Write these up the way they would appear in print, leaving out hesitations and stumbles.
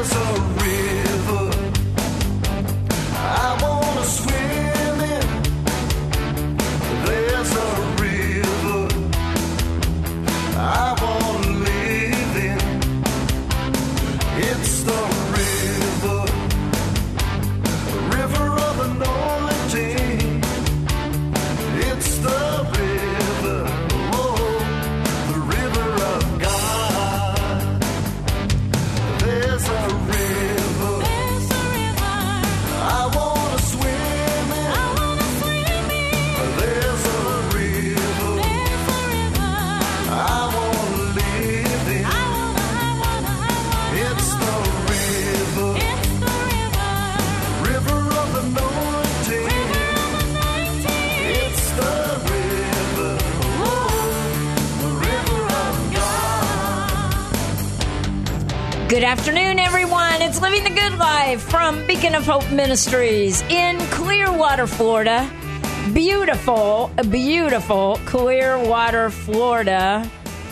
Good afternoon, everyone. It's Living the Good Life from Beacon of Hope Ministries in Clearwater, Florida. Beautiful, beautiful Clearwater, Florida.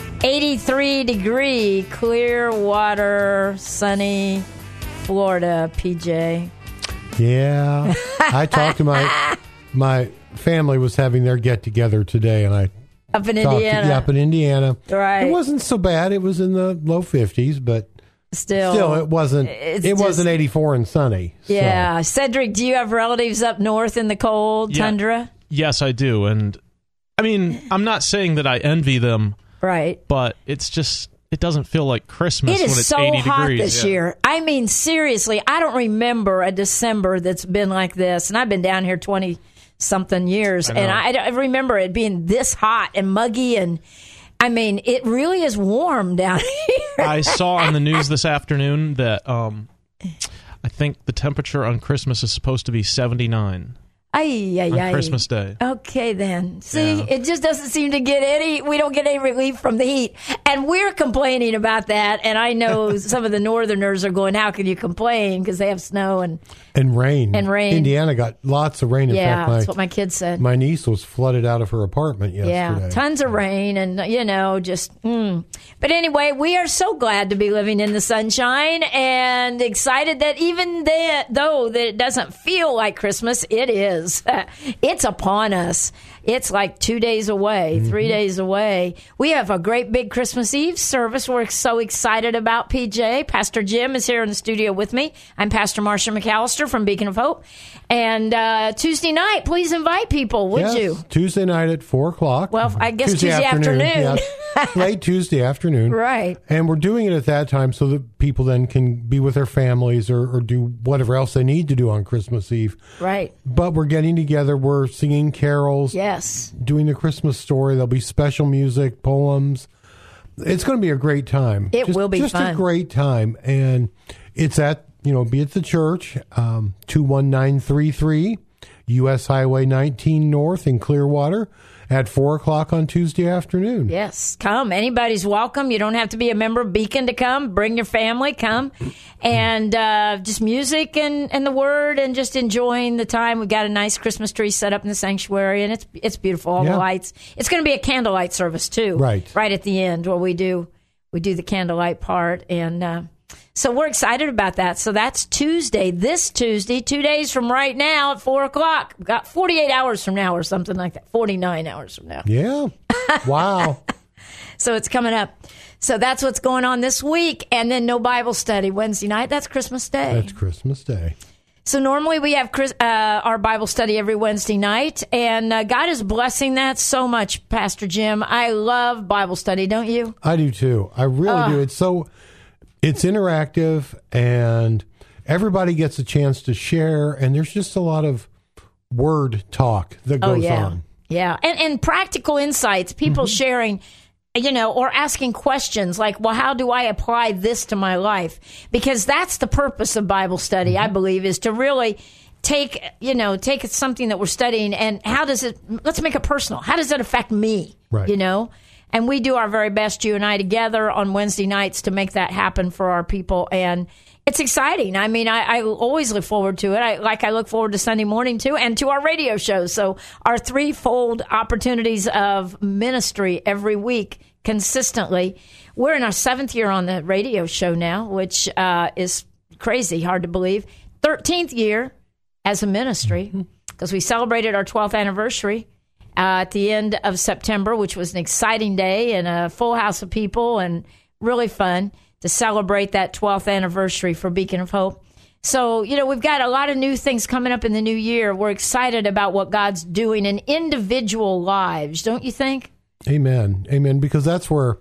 83-degree Clearwater, sunny Florida, PJ. Yeah. I talked to my family was having their get-together today, and I up in Indiana. Up in Indiana. Right. It wasn't so bad. It was in the low 50s, but Still, it wasn't. It wasn't 84 and sunny. Yeah, so. Cedric, do you have relatives up north in the cold tundra? Yes, I do, and I mean, I'm not saying that I envy them, right? But it's just it doesn't feel like Christmas when it's so 80 hot degrees this year. I mean, seriously, I don't remember a December that's been like this, and I've been down here 20-something years, and I remember it being this hot and muggy and. I mean, it really is warm down here. I saw on the news this afternoon that I think the temperature on Christmas is supposed to be 79 on Christmas Day. Okay, then. See, It just doesn't seem to get we don't get any relief from the heat. And we're complaining about that. And I know some of the northerners are going, how can you complain? Because they have snow and rain. Indiana got lots of rain. In fact, that's what my kids said. My niece was flooded out of her apartment yesterday. Yeah, tons of rain and, But anyway, we are so glad to be living in the sunshine and excited that even though that it doesn't feel like Christmas, it is. It's upon us. It's like 2 days away, 3 days away. We have a great big Christmas Eve service we're so excited about, PJ. Pastor Jim is here in the studio with me. I'm Pastor Marcia McAllister from Beacon of Hope. And Tuesday night, please invite people, would you? Tuesday night at 4 o'clock. Well, I guess Tuesday afternoon. Late Tuesday afternoon. Right. And we're doing it at that time so that people then can be with their families or do whatever else they need to do on Christmas Eve. Right. But we're getting together. We're singing carols. Yes. Doing the Christmas story. There'll be special music, poems. It's going to be a great time. It will be just fun. Just a great time. And it's at, be at the church, 21933 U.S. Highway 19 North in Clearwater. At 4 o'clock on Tuesday afternoon. Yes, come. Anybody's welcome. You don't have to be a member of Beacon to come. Bring your family. Come. And just music and the word and just enjoying the time. We've got a nice Christmas tree set up in the sanctuary, and it's beautiful. All the lights. It's going to be a candlelight service, too. Right. Right at the end where we do the candlelight part. And so we're excited about that. So that's this Tuesday, 2 days from right now at 4 o'clock. We've got 48 hours from now or something like that. 49 hours from now. Yeah. Wow. So it's coming up. So that's what's going on this week. And then no Bible study Wednesday night. That's Christmas Day. That's Christmas Day. So normally we have our Bible study every Wednesday night. And God is blessing that so much, Pastor Jim. I love Bible study, don't you? I do too. I really do. It's interactive, and everybody gets a chance to share, and there's just a lot of word talk that goes on. Yeah, and practical insights, people sharing, or asking questions like, well, how do I apply this to my life? Because that's the purpose of Bible study, I believe, is to really take something that we're studying, and let's make it personal. How does it affect me? Right. And we do our very best, you and I, together on Wednesday nights to make that happen for our people. And it's exciting. I mean, I always look forward to it. I look forward to Sunday morning, too, and to our radio shows. So our threefold opportunities of ministry every week consistently. We're in our 7th year on the radio show now, which is crazy, hard to believe. 13th year as a ministry, because we celebrated our 12th anniversary at the end of September, which was an exciting day and a full house of people and really fun to celebrate that 12th anniversary for Beacon of Hope. So, we've got a lot of new things coming up in the new year. We're excited about what God's doing in individual lives, don't you think? Amen. Amen. Because that's where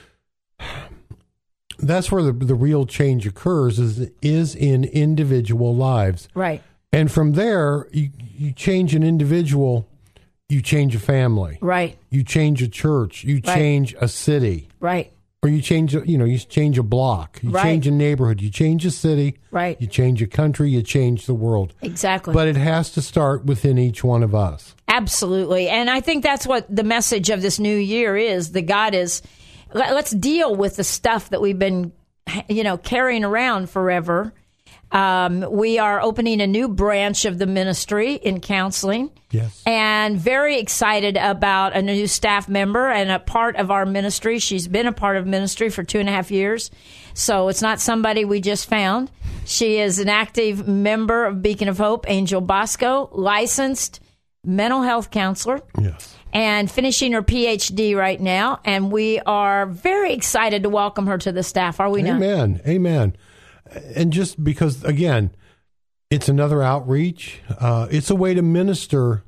the real change occurs is in individual lives. Right. And from there, you change an individual, you change a family. Right. You change a church, you change a city. Right. Or you change a block, you change a neighborhood, you change a city, right. You change a country, you change the world. Exactly. But it has to start within each one of us. Absolutely. And I think that's what the message of this new year is. That God is, let's deal with the stuff that we've been, carrying around forever. We are opening a new branch of the ministry in counseling. Yes. And very excited about a new staff member and a part of our ministry. She's been a part of ministry for 2.5 years. So it's not somebody we just found. She is an active member of Beacon of Hope, Angel Bosco, licensed mental health counselor. Yes. And finishing her PhD right now. And we are very excited to welcome her to the staff. Are we not? Amen. Amen. And just because, again, it's another outreach. It's a way to minister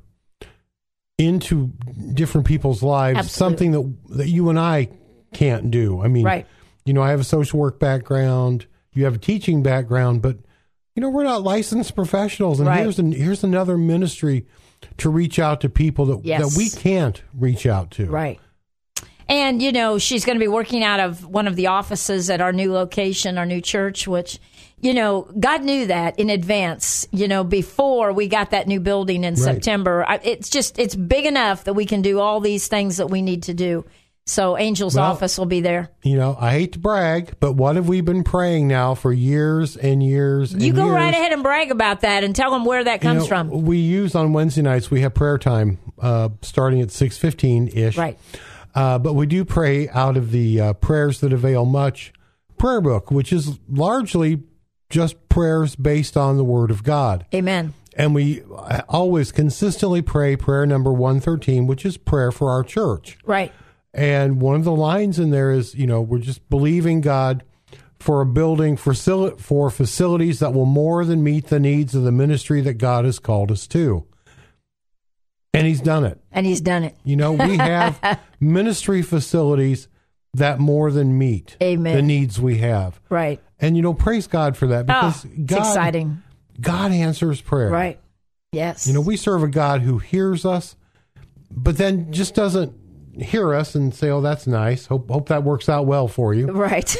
into different people's lives. Absolutely. Something that you and I can't do. I mean, right. I have a social work background. You have a teaching background, but we're not licensed professionals. And right. here's another ministry to reach out to people that we can't reach out to. Right. And, she's going to be working out of one of the offices at our new location, our new church, which, God knew that in advance, before we got that new building in September. It's big enough that we can do all these things that we need to do. So Angel's office will be there. I hate to brag, but what have we been praying now for years and years and years? You go right ahead and brag about that and tell them where that comes from. We use on Wednesday nights, we have prayer time starting at 6:15-ish. Right. But we do pray out of the Prayers That Avail Much prayer book, which is largely just prayers based on the Word of God. Amen. And we always consistently pray prayer number 113, which is prayer for our church. Right. And one of the lines in there is, we're just believing God for a building, for facilities that will more than meet the needs of the ministry that God has called us to. And he's done it. We have ministry facilities that more than meet Amen. The needs we have. Right. And, praise God for that, because it's exciting. God answers prayer. Right. Yes. We serve a God who hears us, but then just doesn't hear us and say, "Oh, that's nice. Hope that works out well for you." Right.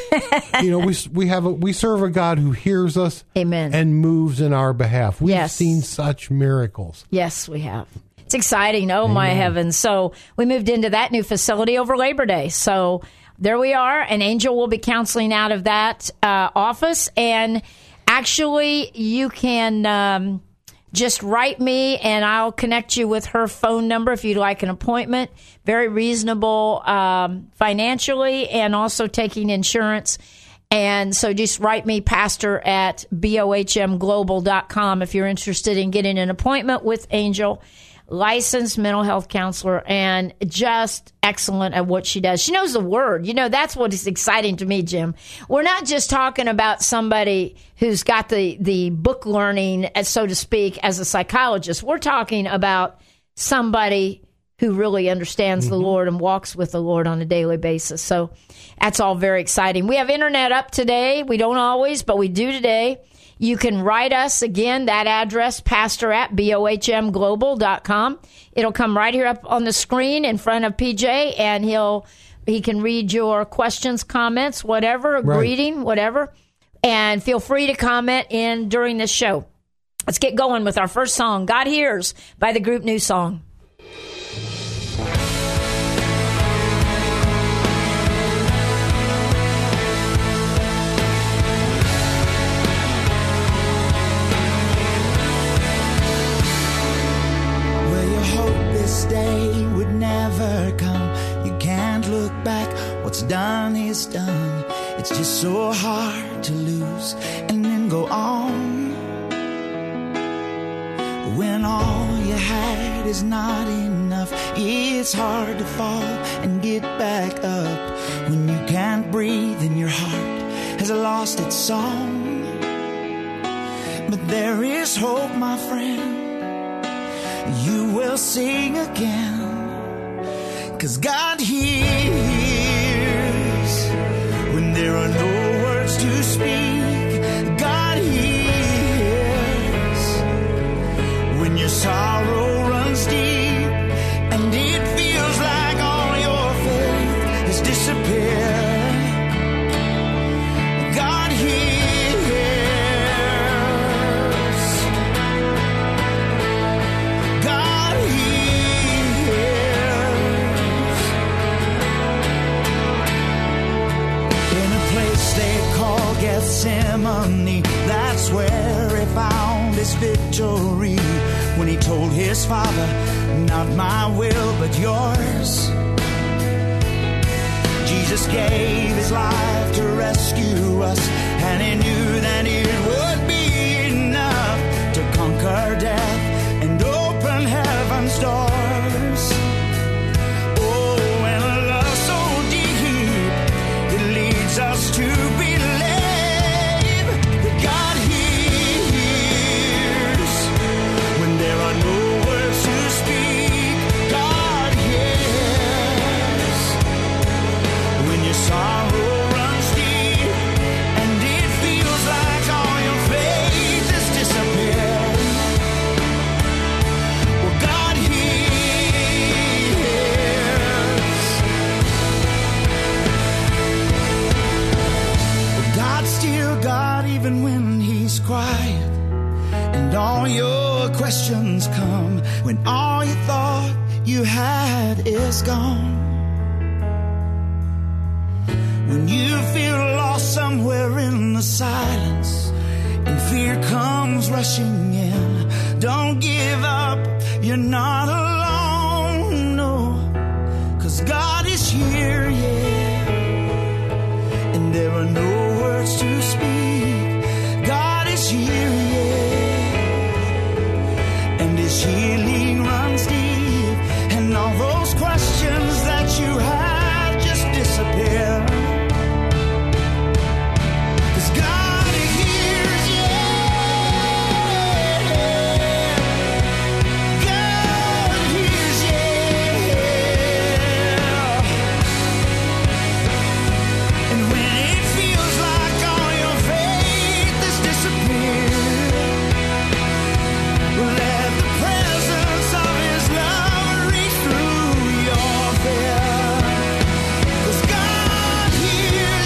we serve a God who hears us. Amen. And moves in our behalf. We've seen such miracles. Yes, we have. It's exciting. Oh, Amen. My heavens. So we moved into that new facility over Labor Day. So there we are. And Angel will be counseling out of that office. And actually, you can just write me and I'll connect you with her phone number if you'd like an appointment. Very reasonable financially and also taking insurance. And so just write me, pastor at bohmglobal.com if you're interested in getting an appointment with Angel. Licensed mental health counselor and just excellent at what she does. She knows the word. That's what is exciting to me, Jim. We're not just talking about somebody who's got the book learning, so to speak, as a psychologist. We're talking about somebody who really understands the Lord and walks with the Lord on a daily basis. So that's all very exciting. We have internet up today. We don't always, but we do today. You can write us, again, that address, pastor at bohmglobal.com. It'll come right here up on the screen in front of PJ, and he can read your questions, comments, whatever, greeting, whatever. And feel free to comment in during this show. Let's get going with our first song, God Hears, by the group New Song. Day would never come. You can't look back. What's done is done. It's just so hard to lose and then go on. When all you had is not enough, it's hard to fall and get back up. When you can't breathe and your heart has lost its song. But there is hope, my friend. You will sing again. 'Cause God hears when there are no words to speak. God hears when your sorrow runs deep and it feels like all your faith has disappeared. God hears. God hears. In a place they call Gethsemane, that's where he found his victory. When he told his Father, not my will but yours. Jesus gave his life to rescue us, and he knew that it would be enough to conquer death and open heaven's doors. Oh, and a love so deep, it leads us to believe that God hears when there are no words to speak. God hears when your sorrow runs deep and it feels like all your faith has disappeared. Well, God hears. Well, God's still God even when he's quiet, and all your questions come when all you thought you had is gone. When you feel lost somewhere in the silence and fear comes rushing in, don't give up, you're not alone, no. 'Cause God is here, yeah, and there are no words to speak. God is here, yeah, and his healing runs deep, and all those questions that you have just disappear. 'Cause God hears, yeah. God hears, yeah. And when it feels like all your faith has disappeared, let the presence of his love reach through your fear. 'Cause God hears,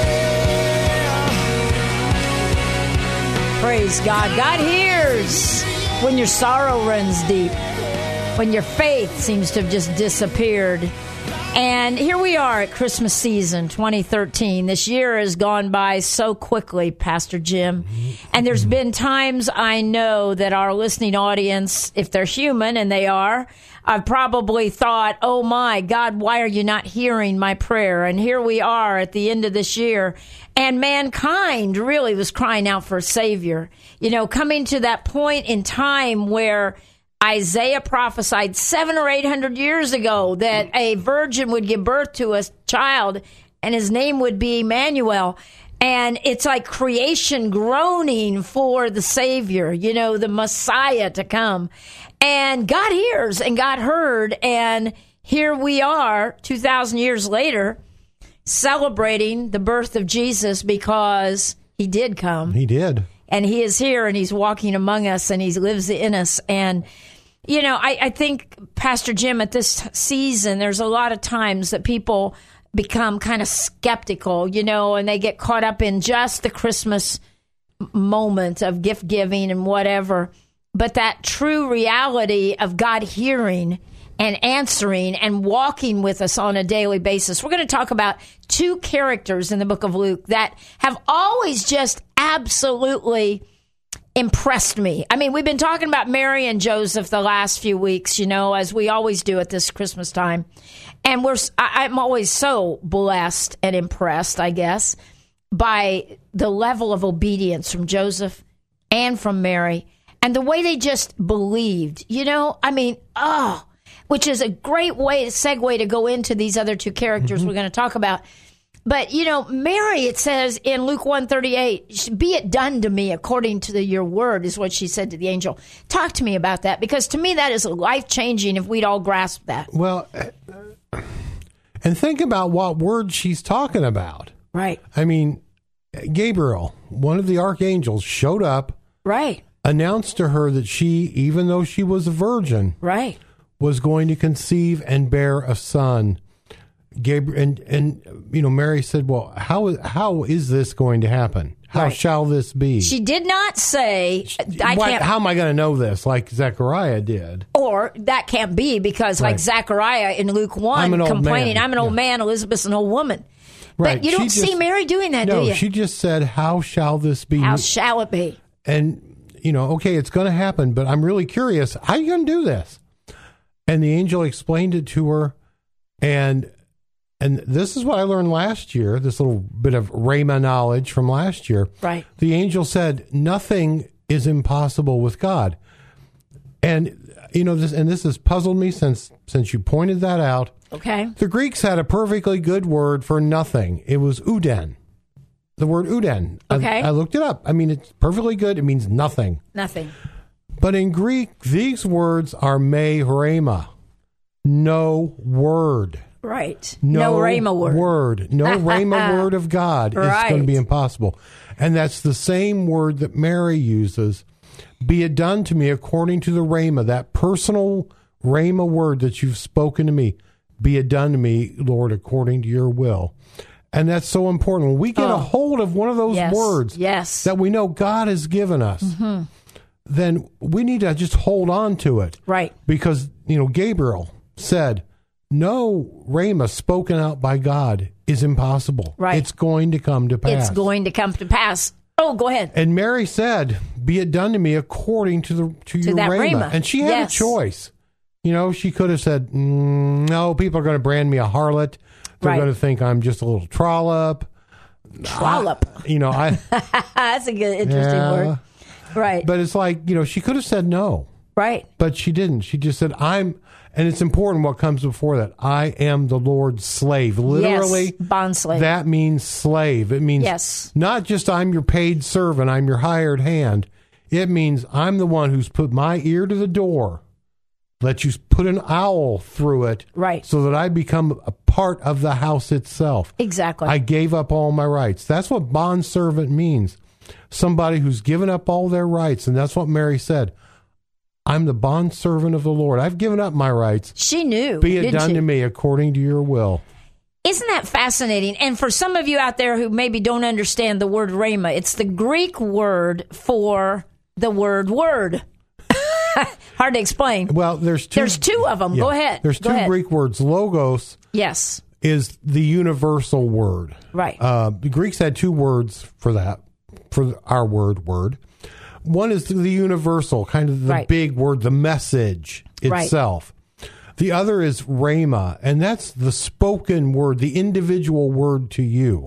yeah. Praise God. God hears when your sorrow runs deep, when your faith seems to have just disappeared. And here we are at Christmas season 2013. This year has gone by so quickly, Pastor Jim. And there's been times I know that our listening audience, if they're human, and they are, I've probably thought, oh my God, why are you not hearing my prayer? And here we are at the end of this year. And mankind really was crying out for a Savior. You know, coming to that point in time where Isaiah prophesied 700 or 800 years ago that a virgin would give birth to a child and his name would be Emmanuel. And it's like creation groaning for the Savior, you know, the Messiah to come. And God hears and God heard. And here we are 2,000 years later celebrating the birth of Jesus because he did come. He did. And he is here and he's walking among us and he lives in us. And you know, I think, Pastor Jim, at this season, there's a lot of times that people become kind of skeptical, you know, and they get caught up in just the Christmas moment of gift giving and whatever. But that true reality of God hearing and answering and walking with us on a daily basis. We're going to talk about two characters in the book of Luke that have always just absolutely impressed me. I mean, we've been talking about Mary and Joseph the last few weeks, you know, as we always do at this Christmas time. And I'm always so blessed and impressed, I guess, by the level of obedience from Joseph and from Mary and the way they just believed, which is a great segue to go into these other two characters we're going to talk about. But, Mary, it says in Luke 1:38, be it done to me according to your word, is what she said to the angel. Talk to me about that, because to me that is life-changing if we'd all grasp that. Well, and think about what word she's talking about. Right. I mean, Gabriel, one of the archangels, showed up. Right. Announced to her that she, even though she was a virgin, right, was going to conceive and bear a son. Gabriel and Mary said, "Well, how is this going to happen? How shall this be?" She did not say, How am I going to know this? Like Zechariah did, or that can't be because, like Zechariah in Luke 1, complaining, "I'm an old man, Elizabeth's an old woman." Right. But you don't see Mary doing that, do you? No, she just said, "How shall this be? How shall it be?" And okay, it's going to happen, but I'm really curious. How are you going to do this? And the angel explained it to her, and this is what I learned last year, this little bit of Rhema knowledge from last year. Right. The angel said, nothing is impossible with God. And, this has puzzled me since you pointed that out. Okay. The Greeks had a perfectly good word for nothing. It was uden. The word uden. Okay. I looked it up. I mean, it's perfectly good. It means nothing. Nothing. But in Greek, these words are me rhema. No word. Right. No rhema word. No rhema word of God. Right. It's going to be impossible. And that's the same word that Mary uses. Be it done to me according to the rhema, that personal rhema word that you've spoken to me. Be it done to me, Lord, according to your will. And that's so important. When we get a hold of one of those words that we know God has given us, then we need to just hold on to it. Right. Because, Gabriel said, no rhema spoken out by God is impossible. Right. It's going to come to pass. It's going to come to pass. Oh, go ahead. And Mary said, be it done to me according to your rhema. And she had a choice. She could have said, no, people are going to brand me a harlot. They're going to think I'm just a little trollop. Trollop. That's a good, interesting word. Right. But it's like, she could have said no. Right. But she didn't. She just said, and it's important what comes before that. I am the Lord's slave. Literally. Bond slave. That means slave. It means not just I'm your paid servant, I'm your hired hand. It means I'm the one who's put my ear to the door, let you put an owl through it, right, so that I become a part of the house itself. Exactly. I gave up all my rights. That's what bondservant means. Somebody who's given up all their rights. And that's what Mary said. I'm the bondservant of the Lord. I've given up my rights. She knew. Be it done to me according to your will. Isn't that fascinating? And for some of you out there who maybe don't understand the word rhema, it's the Greek word for the word word. Hard to explain. Well, there's two of them. Yeah. Go ahead. There's two Greek words. Logos. Yes. Is the universal word. Right. The Greeks had two words for that, for our word. One is the universal, kind of the big word, the message itself. Right. The other is rhema, and that's the spoken word, the individual word to you.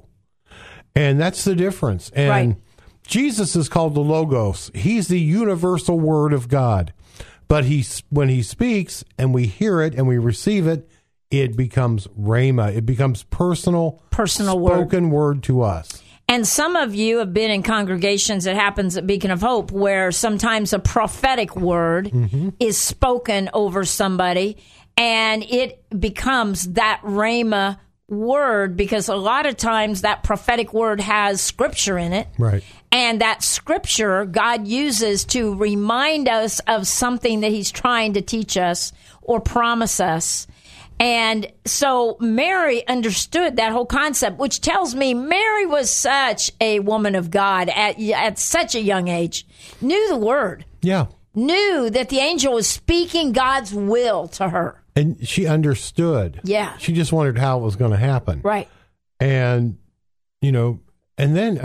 And that's the difference. And Jesus is called the Logos. He's the universal word of God. But when he speaks and we hear it and we receive it, it becomes rhema. It becomes personal spoken word to us. And some of you have been in congregations, it happens at Beacon of Hope, where sometimes a prophetic word is spoken over somebody, and it becomes that rhema word, because a lot of times that prophetic word has scripture in it. Right. And that scripture God uses to remind us of something that he's trying to teach us or promise us. And so Mary understood that whole concept, which tells me Mary was such a woman of God at such a young age, knew the word. Yeah. Knew that the angel was speaking God's will to her. And she understood. Yeah. She just wondered how it was going to happen. Right. And, and then,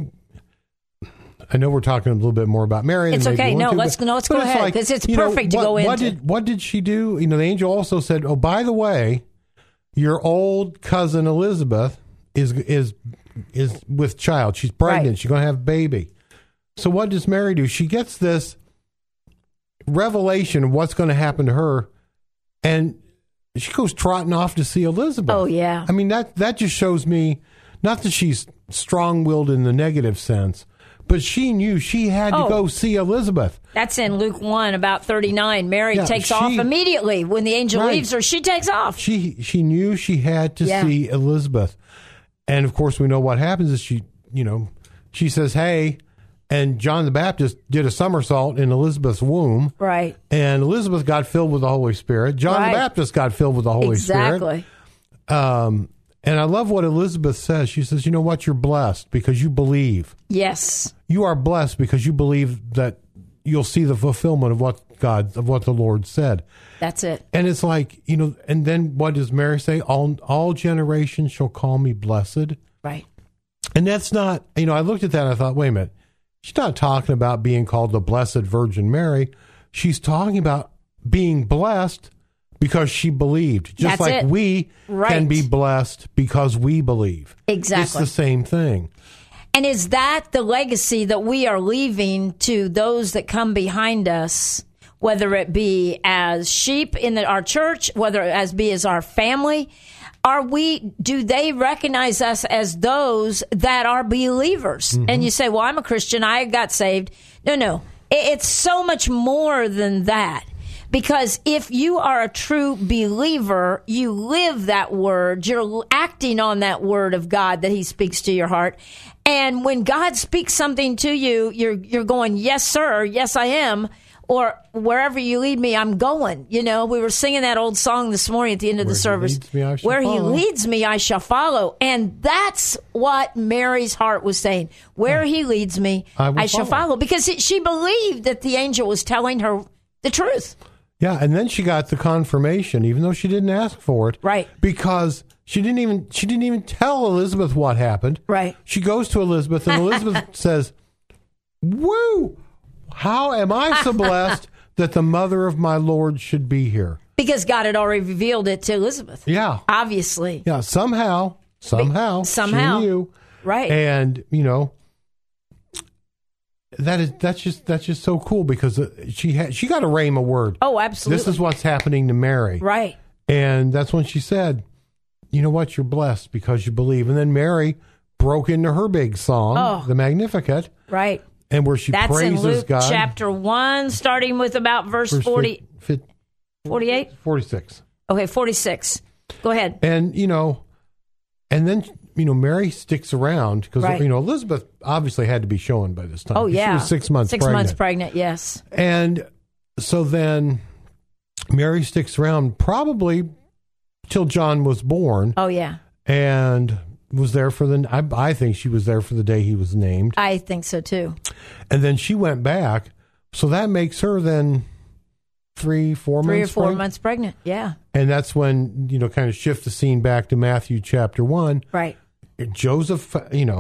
I know we're talking a little bit more about Mary. It's okay. No, let's go ahead, because it's perfect to go into. What did she do? The angel also said, oh, by the way, your old cousin Elizabeth is is with child. She's pregnant. Right. She's going to have a baby. So what does Mary do? She gets this revelation of what's going to happen to her, and she goes trotting off to see Elizabeth. Oh, yeah. I mean, that just shows me, not that she's strong-willed in the negative sense, but she knew she had to go see Elizabeth. That's in Luke 1, about 39. Mary takes off immediately. When the angel leaves her, she takes off. She knew she had to see Elizabeth. And, of course, we know what happens is she says, hey, and John the Baptist did a somersault in Elizabeth's womb. Right. And Elizabeth got filled with the Holy Spirit. John the Baptist got filled with the Holy Spirit. Exactly. And I love what Elizabeth says. She says, you know what? You're blessed because you believe. Yes. You are blessed because you believe that you'll see the fulfillment of what the Lord said. That's it. And it's like, and then what does Mary say? All generations shall call me blessed. Right. And that's not, I looked at that and I thought, wait a minute. She's not talking about being called the Blessed Virgin Mary. She's talking about being blessed because she believed. Just like we can be blessed because we believe. Exactly. It's the same thing. And is that the legacy that we are leaving to those that come behind us, whether it be as sheep in our church, whether it be as our family? Do they recognize us as those that are believers? Mm-hmm. And you say, well, I'm a Christian, I got saved. No. It's so much more than that. Because if you are a true believer, you live that word, you're acting on that word of God that he speaks to your heart. And when God speaks something to you, you're going, yes, sir, yes, I am. Or wherever you lead me, I'm going. We were singing that old song this morning at the end of the service. Where he leads me, I shall follow. And that's what Mary's heart was saying. Where he leads me, I shall follow. Because she believed that the angel was telling her the truth. Yeah, and then she got the confirmation, even though she didn't ask for it. Right. Because she didn't even tell Elizabeth what happened. Right. She goes to Elizabeth, and Elizabeth says, woo! How am I so blessed that the mother of my Lord should be here? Because God had already revealed it to Elizabeth. Yeah. Obviously. Yeah, somehow. She knew. Right. And, that's just so cool because she got a rhema word. Oh, absolutely. This is what's happening to Mary. Right. And that's when she said, you know what? You're blessed because you believe. And then Mary broke into her big song, the Magnificat. Right. And where she praises in Luke God. Chapter 1, starting with about verse 40, 48? 46. Okay, 46. Go ahead. And, and then, Mary sticks around because, Elizabeth obviously had to be showing by this time. Oh, yeah. She was 6 months pregnant. 6 months pregnant, yes. And so then Mary sticks around probably till John was born. Oh, yeah. And was there for I think she was there for the day he was named. I think so too. And then she went back, so that makes her then 3 or 4 months pregnant. Yeah. And that's when kind of shift the scene back to Matthew chapter 1. Right. Joseph,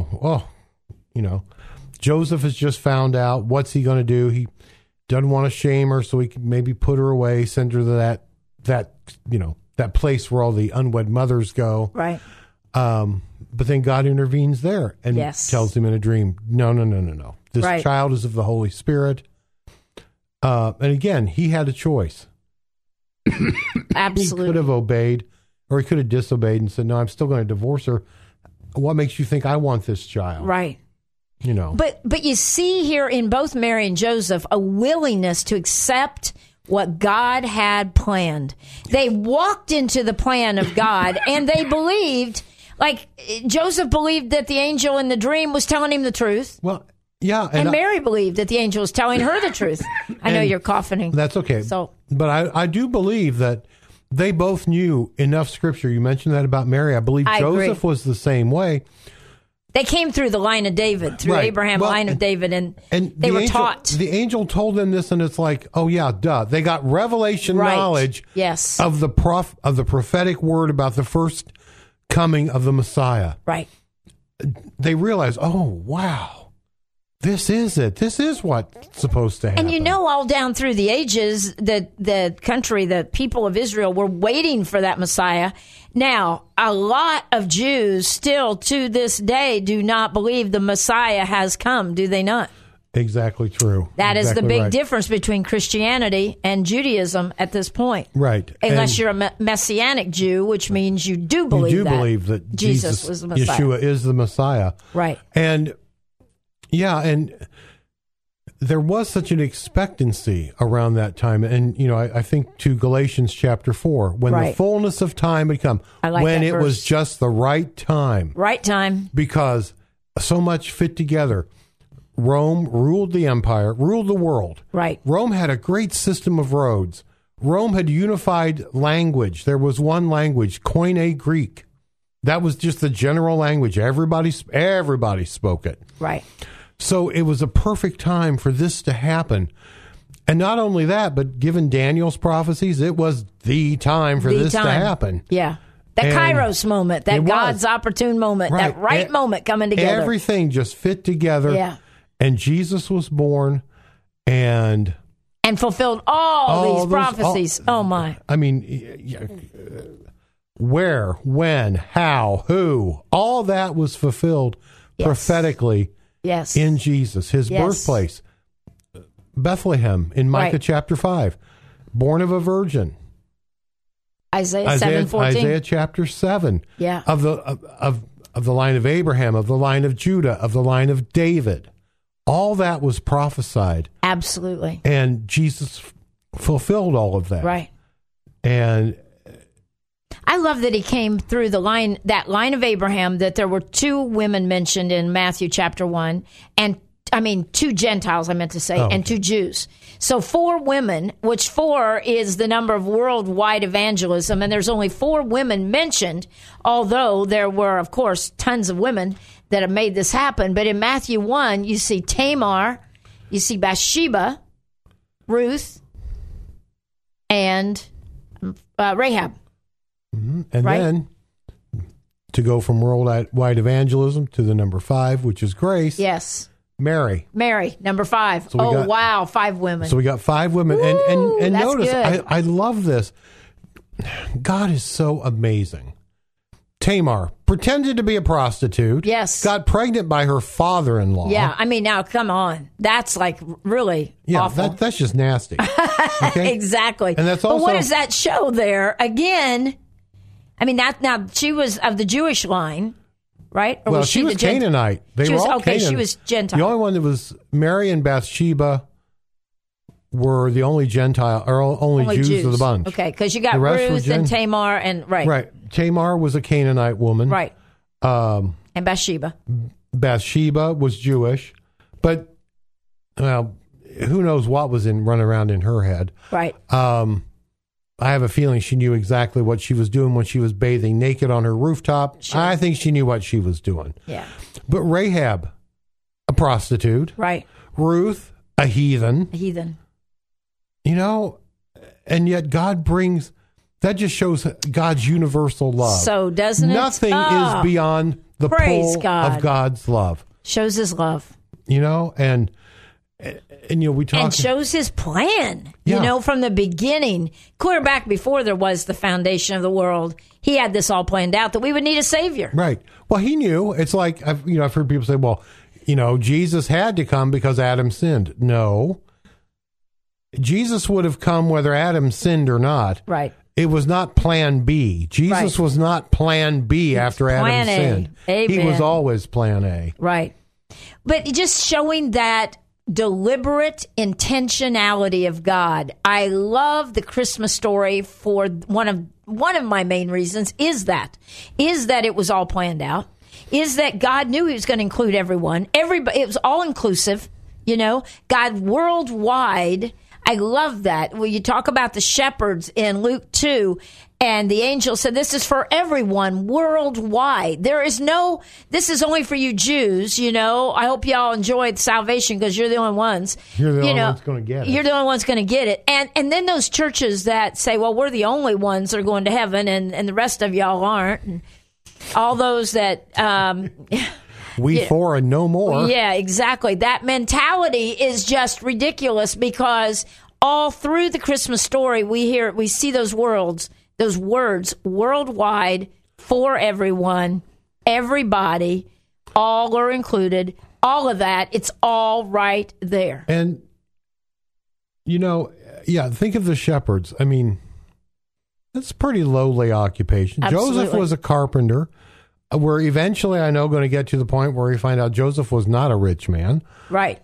Joseph has just found out. What's he going to do? He doesn't want to shame her, so he can maybe put her away, send her to that place where all the unwed mothers go. Right. But then God intervenes there and tells him in a dream, no. This child is of the Holy Spirit. And again, he had a choice. Absolutely. He could have obeyed, or he could have disobeyed and said, no, I'm still going to divorce her. What makes you think I want this child? Right. But you see here in both Mary and Joseph a willingness to accept what God had planned. They walked into the plan of God and they believed. Like Joseph believed that the angel in the dream was telling him the truth. Well, yeah. And Mary believed that the angel was telling her the truth. I know you're coughing. That's okay. But I do believe that they both knew enough scripture. You mentioned that about Mary. I believe Joseph was the same way. They came through the line of David, through Abraham, line of David, and they were taught. The angel told them this, and it's like, oh yeah, duh. They got revelation knowledge of the prophetic word about the first coming of the Messiah. Right. They realized, oh wow, this is it. This is what's supposed to happen. And all down through the ages, the people of Israel were waiting for that Messiah. Now, a lot of Jews still to this day do not believe the Messiah has come, do they not? Exactly true. That is the big right. difference between Christianity and Judaism at this point. Right. Unless you're a Messianic Jew, which means you do believe that Jesus was the Messiah. Yeshua is the Messiah. Right. And, and there was such an expectancy around that time. And, I think to Galatians chapter 4, when the fullness of time had come, when it was just the right time. Right time. Because so much fit together. Rome ruled the empire, ruled the world. Right. Rome had a great system of roads. Rome had unified language. There was one language, Koine Greek. That was just the general language. Everybody spoke it. Right. So it was a perfect time for this to happen. And not only that, but given Daniel's prophecies, it was the time for this to happen. Yeah. The Kairos moment, that God's opportune moment, that right moment coming together. Everything just fit together. Yeah. And Jesus was born and fulfilled all these prophecies. Oh, my. I mean, where, when, how, who, all that was fulfilled prophetically in Jesus, his birthplace. Bethlehem in Micah chapter 5, born of a virgin. Isaiah 7:14. Isaiah chapter 7. Yeah. Of the line of Abraham, of the line of Judah, of the line of David. All that was prophesied. Absolutely. And Jesus fulfilled all of that. Right. And I love that he came through that line of Abraham, that there were 2 women mentioned in Matthew chapter 1, and 2 Gentiles, I meant to say, and 2 Jews. So 4 women, which 4 is the number of worldwide evangelism, and there's only 4 women mentioned, although there were, of course, tons of women that have made this happen. But in Matthew 1, you see Tamar, you see Bathsheba, Ruth, and Rahab. Mm-hmm. And then to go from worldwide evangelism to the number 5, which is grace. Yes. Mary, number 5. So wow, 5 women. So we got 5 women. Woo, and notice, good. I love this. God is so amazing. Tamar pretended to be a prostitute. Yes. Got pregnant by her father-in-law. Yeah, now, come on. That's like really awful. That's just nasty. Okay? Exactly. And that's also, but what does that show there? Again, now she was of the Jewish line, right? Or well, she was Canaanite. She was Gentile. The only one that was Mary and Bathsheba were the only Gentile or only Jews of the bunch. Okay, because you got Ruth and Tamar and right. Tamar was a Canaanite woman, right? And Bathsheba. Bathsheba was Jewish, but who knows what was running around in her head, right? I have a feeling she knew exactly what she was doing when she was bathing naked on her rooftop. Sure. I think she knew what she was doing. Yeah. But Rahab, a prostitute, right? Ruth, a heathen. And yet God brings, that just shows God's universal love. So doesn't it? Nothing is beyond the pull of God's love. Shows his love. And we talk. And shows his plan, from the beginning, clear back before there was the foundation of the world. He had this all planned out that we would need a savior. Right. Well, he knew. It's like, I've heard people say, well, Jesus had to come because Adam sinned. No. Jesus would have come whether Adam sinned or not. Right. It was not plan B. Jesus was not plan B after Adam sinned. Amen. He was always plan A. Right. But just showing that deliberate intentionality of God. I love the Christmas story for one of my main reasons is that it was all planned out. Is that God knew he was going to include everyone. Everybody, it was all inclusive, God worldwide. I love that. When you talk about the shepherds in Luke 2, and the angel said, this is for everyone worldwide. This is only for you Jews, I hope y'all enjoyed salvation because you're the only ones. You're the only ones going to get it. You're the only ones going to get it. And then those churches that say, well, we're the only ones that are going to heaven and the rest of y'all aren't. And all those that... we four and no more. Yeah, exactly. That mentality is just ridiculous because all through the Christmas story, we see those worlds Those words, worldwide, for everyone, everybody, all are included, all of that, it's all right there. And, think of the shepherds. I mean, that's a pretty lowly occupation. Absolutely. Joseph was a carpenter. We're eventually, I know, going to get to the point where we find out Joseph was not a rich man. Right.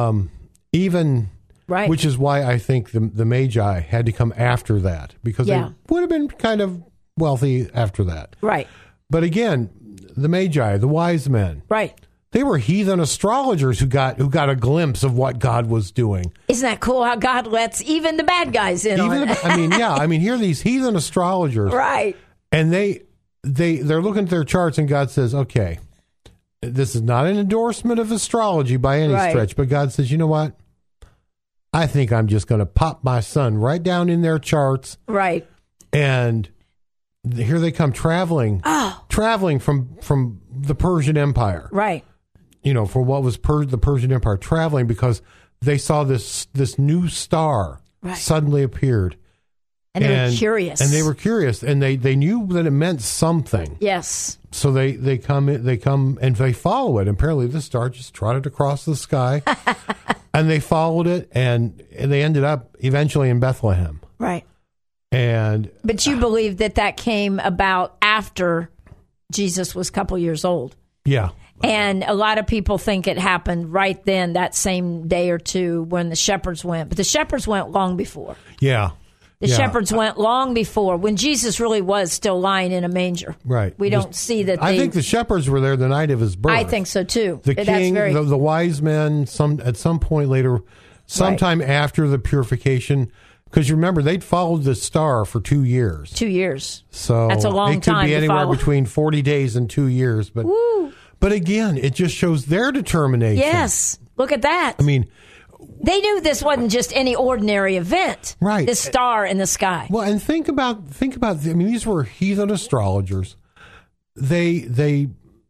Right. Which is why I think the Magi had to come after that, because they would have been kind of wealthy after that. Right. But again, the Magi, the wise men. Right. They were heathen astrologers who got a glimpse of what God was doing. Isn't that cool how God lets even the bad guys in on it? Here are these heathen astrologers. Right. And they're looking at their charts, and God says, okay, this is not an endorsement of astrology by any stretch, but God says, you know what? I think I'm just going to pop my son right down in their charts. Right. And here they come traveling from the Persian Empire. Right. From what was the Persian Empire, traveling because they saw this new star suddenly appeared. And they were curious. And they were curious, and they knew that it meant something. Yes. So they come and they follow it. And apparently the star just trotted across the sky. And they followed it, and they ended up eventually in Bethlehem. Right. But you believe that came about after Jesus was a couple years old. Yeah. And a lot of people think it happened right then, that same day or two, when the shepherds went. But the shepherds went long before. Yeah. The shepherds went long before, when Jesus really was still lying in a manger. Right. We don't see that. I think the shepherds were there the night of his birth. I think so too. The king, the wise men, at some point later, sometime after the purification, because you remember they'd followed the star for 2 years. 2 years. So that's a long time. It could be anywhere follow. between 40 days and 2 years. But again, it just shows their determination. Yes. Look at that. I mean, they knew this wasn't just any ordinary event. Right. This star in the sky. Well, and think about. These were heathen astrologers. They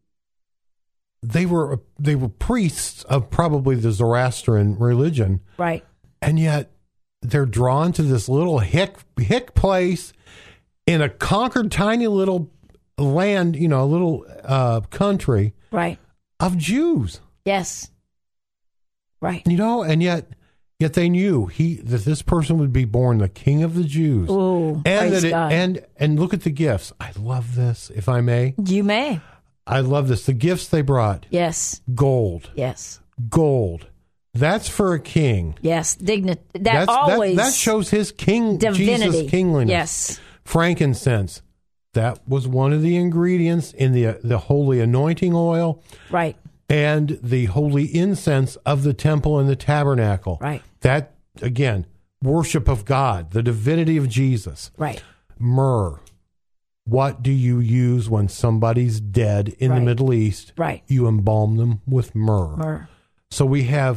were priests of probably the Zoroastrian religion. Right. And yet they're drawn to this little hick place in a conquered tiny little land, a little country. Right. Of Jews. Yes. Right. And yet they knew that this person would be born the King of the Jews. Ooh, praise God. And look at the gifts. I love this, if I may. You may. I love this. The gifts they brought. Yes. Gold. Yes. Gold. That's for a king. Yes. That shows his king, divinity. Jesus' kingliness. Yes. Frankincense. That was one of the ingredients in the holy anointing oil. Right. And the holy incense of the temple and the tabernacle. Right. That, again, worship of God, the divinity of Jesus. Right. Myrrh. What do you use when somebody's dead in the Middle East? Right. You embalm them with myrrh. Myrrh. So we have,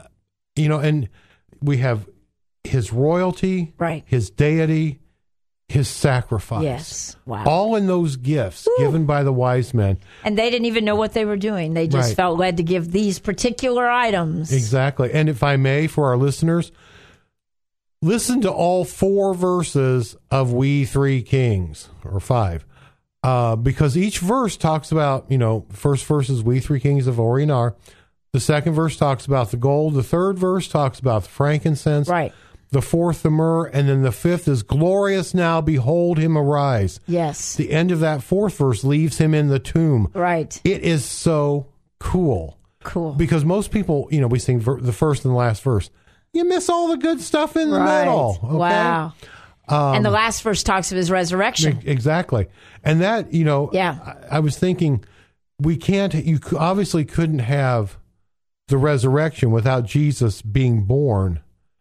and we have his royalty, his deity, his sacrifice. Yes. Wow. All in those gifts given by the wise men. And they didn't even know what they were doing. They just felt led to give these particular items. Exactly. And if I may, for our listeners, listen to all 4 verses of We Three Kings, or 5, because each verse talks about, first verse is We Three Kings of Orinar. The second verse talks about the gold. The third verse talks about the frankincense. Right. The fourth, the myrrh, and then the fifth is glorious now, behold him arise. Yes. The end of that fourth verse leaves him in the tomb. Right. It is so cool. Cool. Because most people, we sing the first and the last verse. You miss all the good stuff in the middle. Okay? Wow. And the last verse talks of his resurrection. Exactly. And that, I was thinking, you obviously couldn't have the resurrection without Jesus being born.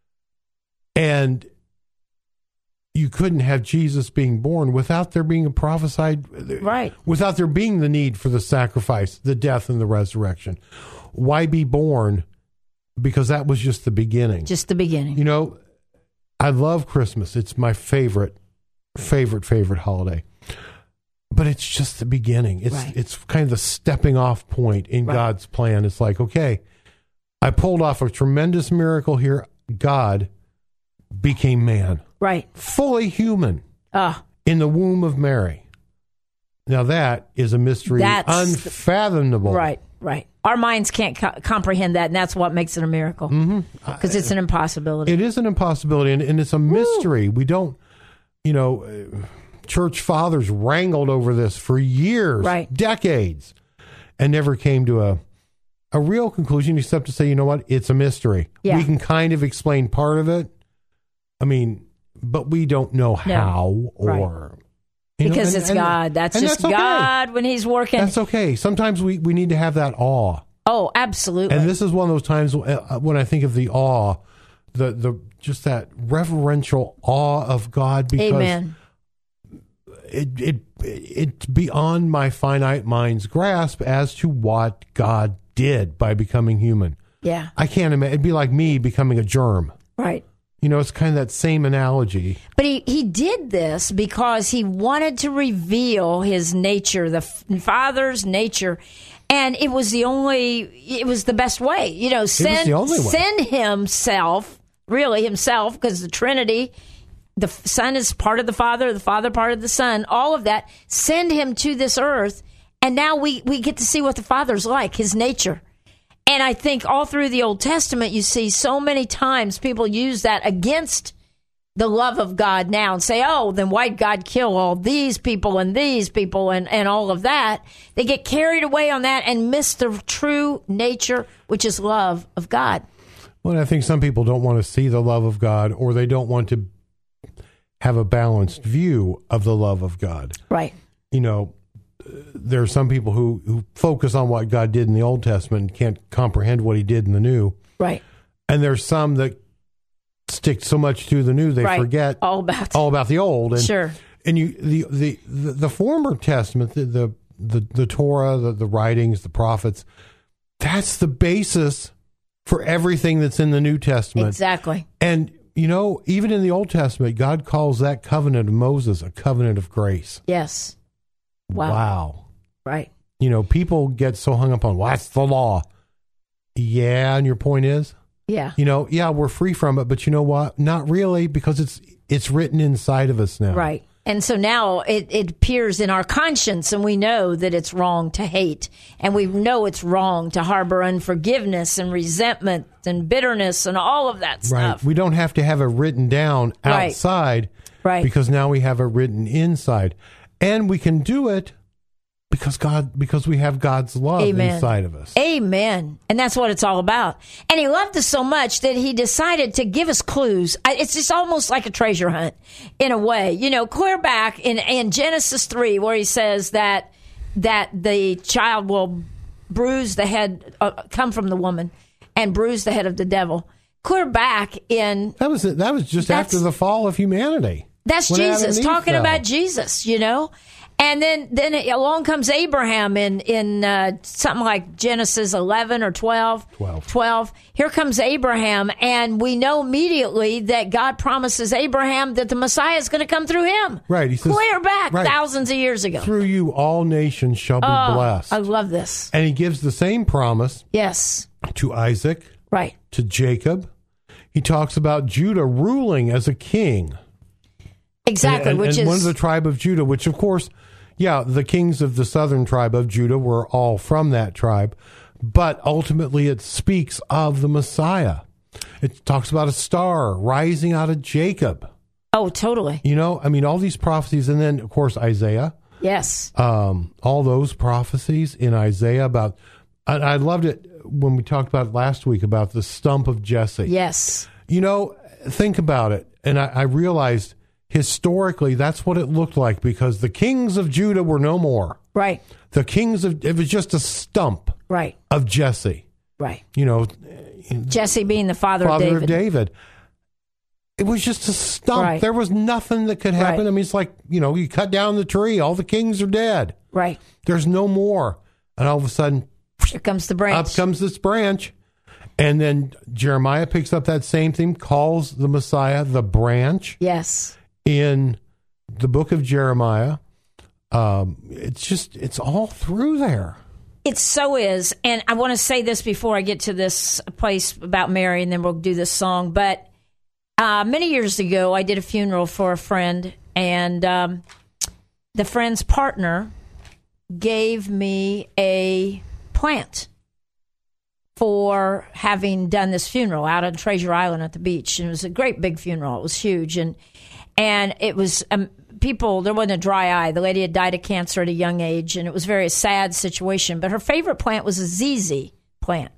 And you couldn't have Jesus being born without there being a prophesied, without there being the need for the sacrifice, the death, and the resurrection. Why be born? Because that was just the beginning. Just the beginning. I love Christmas. It's my favorite holiday. But it's just the beginning. It's kind of the stepping off point in God's plan. It's like, okay, I pulled off a tremendous miracle here. God became man. Right. Fully human. in the womb of Mary. Now that is a mystery unfathomable. Right. Our minds can't comprehend that, and that's what makes it a miracle. Because it's an impossibility. It is an impossibility, and it's a mystery. We don't, church fathers wrangled over this for years, decades, and never came to a real conclusion except to say, you know what, it's a mystery. Yeah. We can kind of explain part of it. I mean, but we don't know how or... Because it's God. That's just okay. God when he's working. That's okay. Sometimes we need to have that awe. Oh, absolutely. And this is one of those times when I think of the awe, the just that reverential awe of God, because Amen. It's beyond my finite mind's grasp as to what God did by becoming human. Yeah. I can't imagine. It'd be like me becoming a germ. Right. It's kind of that same analogy. But he did this because he wanted to reveal his nature, the Father's nature, and it was the best way. Send himself, because the Trinity, the Son is part of the Father part of the Son, all of that, send him to this earth, and now we get to see what the Father's like, his nature. And I think all through the Old Testament, you see so many times people use that against the love of God now and say, oh, then why'd God kill all these people and all of that? They get carried away on that and miss the true nature, which is love of God. Well, I think some people don't want to see the love of God, or they don't want to have a balanced view of the love of God. Right. There are some people who focus on what God did in the Old Testament and can't comprehend what he did in the New. Right. And there's some that stick so much to the New they forget all about the Old. And, sure. And the former Testament, the Torah, the writings, the prophets, that's the basis for everything that's in the New Testament. Exactly. And even in the Old Testament, God calls that covenant of Moses a covenant of grace. Yes. Wow. Right. People get so hung up on, well, that's the law. Yeah, and your point is? Yeah. We're free from it, but you know what? Not really, because it's written inside of us now. Right. And so now it appears in our conscience, and we know that it's wrong to hate, and we know it's wrong to harbor unforgiveness and resentment and bitterness and all of that stuff. Right. We don't have to have it written down outside, because now we have it written inside. And we can do it because we have God's love inside of us. Amen. And that's what it's all about. And he loved us so much that he decided to give us clues. It's just almost like a treasure hunt in a way. Clear back in Genesis 3, where he says that the child will bruise the head, come from the woman, and bruise the head of the devil. Clear back in... That was just after the fall of humanity. That's Jesus, talking about Jesus, And then along comes Abraham in something like Genesis 11 or 12. 12. Here comes Abraham, and we know immediately that God promises Abraham that the Messiah is going to come through him. Right. He says, clear back thousands of years ago. Through you, all nations shall be blessed. I love this. And he gives the same promise. Yes. To Isaac. Right. To Jacob. He talks about Judah ruling as a king. Exactly, and which is one of the tribe of Judah, which of course, the kings of the southern tribe of Judah were all from that tribe, but ultimately it speaks of the Messiah. It talks about a star rising out of Jacob. Oh, totally. All these prophecies, and then of course Isaiah. Yes. All those prophecies in Isaiah about. I loved it when we talked about it last week about the stump of Jesse. Yes. Think about it, and I realized. Historically, that's what it looked like, because the kings of Judah were no more. Right. It was just a stump. Right. Of Jesse. Right. Jesse being the father of David. It was just a stump. Right. There was nothing that could happen. Right. I mean, it's like, you cut down the tree, all the kings are dead. Right. There's no more. And all of a sudden, here comes the branch. Up comes this branch. And then Jeremiah picks up that same theme, calls the Messiah the branch. Yes. In the book of Jeremiah, it's all through there. It so is. And I want to say this before I get to this place about Mary, and then we'll do this song. But many years ago, I did a funeral for a friend And the friend's partner gave me a plant for having done this funeral out on Treasure Island at the beach. And it was a great big funeral. It was huge. And it was people, there wasn't a dry eye. The lady had died of cancer at a young age, and it was a very sad situation. But her favorite plant was a ZZ plant.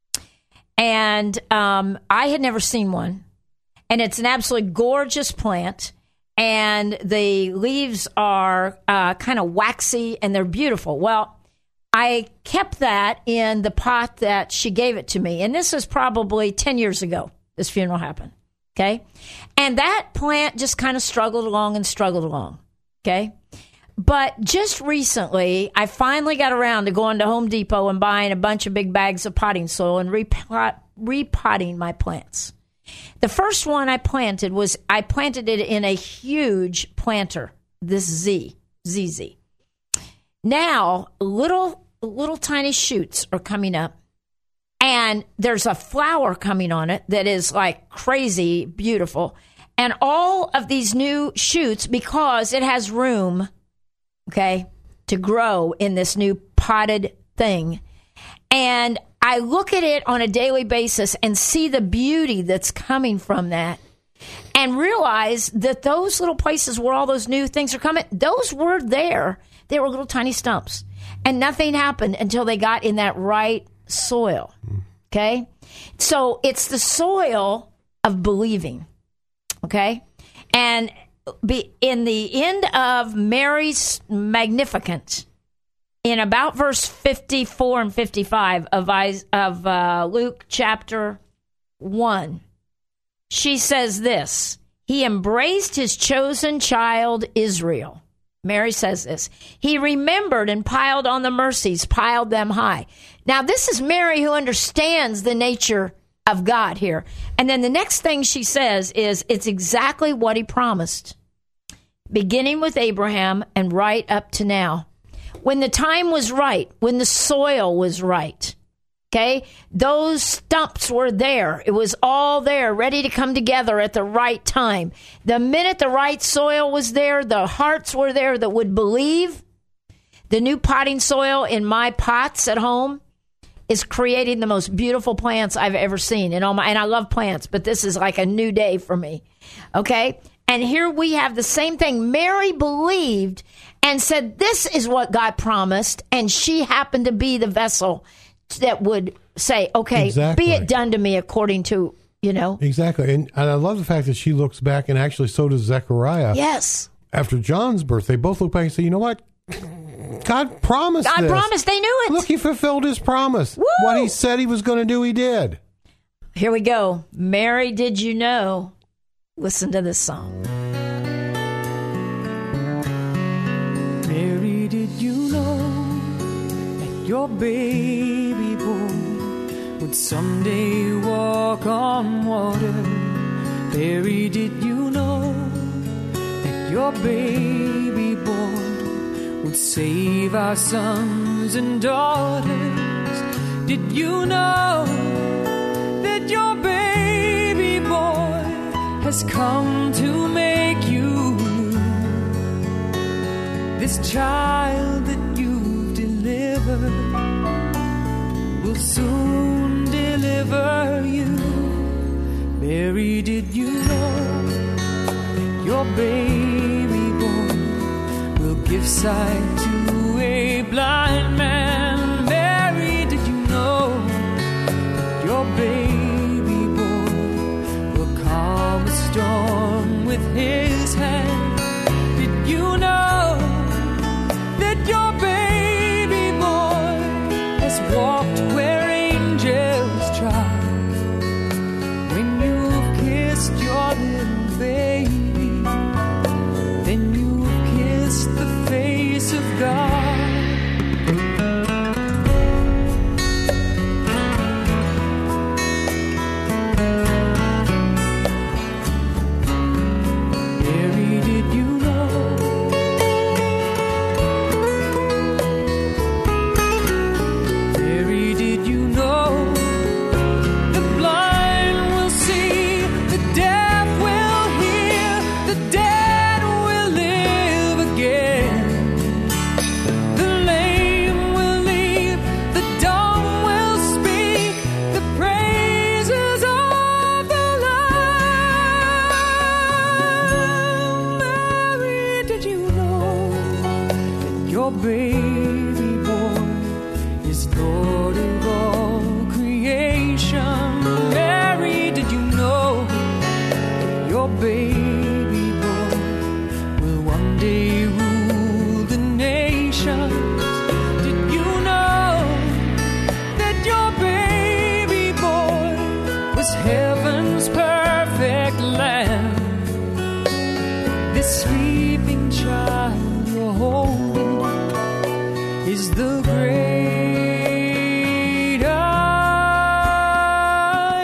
And I had never seen one. And it's an absolutely gorgeous plant. And the leaves are kind of waxy, and they're beautiful. Well, I kept that in the pot that she gave it to me. And this was probably 10 years ago, this funeral happened. Okay. And that plant just kind of struggled along. Okay. But just recently, I finally got around to going to Home Depot and buying a bunch of big bags of potting soil and repotting my plants. The first one I planted it in a huge planter, this ZZ. Now, little tiny shoots are coming up, and there's a flower coming on it that is like crazy beautiful. And all of these new shoots, because it has room, okay, to grow in this new potted thing. And I look at it on a daily basis and see the beauty that's coming from that, and realize that those little places where all those new things are coming, those were there. They were little tiny stumps. And nothing happened until they got in that right soil. Okay? So it's the soil of believing. Okay? And in the end of Mary's Magnificat, in about verse 54 and 55 of Luke chapter 1, she says this: He embraced his chosen child Israel. Mary says this. He remembered and piled on the mercies, piled them high. Now, this is Mary who understands the nature of God here. And then the next thing she says is, it's exactly what he promised, beginning with Abraham and right up to now. When the time was right, when the soil was right, okay, those stumps were there. It was all there, ready to come together at the right time. The minute the right soil was there, the hearts were there that would believe. The new potting soil in my pots at home is creating the most beautiful plants I've ever seen. And I love plants, but this is like a new day for me. Okay? And here we have the same thing. Mary believed and said, this is what God promised. And she happened to be the vessel that would say, okay, exactly. Be it done to me according to, Exactly. And I love the fact that she looks back, and actually so does Zechariah. Yes. After John's birth, they both look back and say, you know what? God promised this. God promised. They knew it. Look, he fulfilled his promise. Woo! What he said he was going to do, he did. Here we go. Mary, did you know? Listen to this song. Mary, did you know that your baby boy would someday walk on water? Mary, did you know that your baby boy would save our sons and daughters? Did you know that your baby boy has come to make you new? This child that you've delivered will soon deliver you. Mary, did you know that your baby boy will give sight to a blind man? Mary, did you know that your baby boy will calm a storm with his hand? Did you know that your baby boy has walked where angels trod? When you've kissed your little baby, then you've kissed the face of God. Mary, did baby boy will one day rule the nations. Did you know that your baby boy was heaven's perfect lamb? This sleeping child you're holding is the great I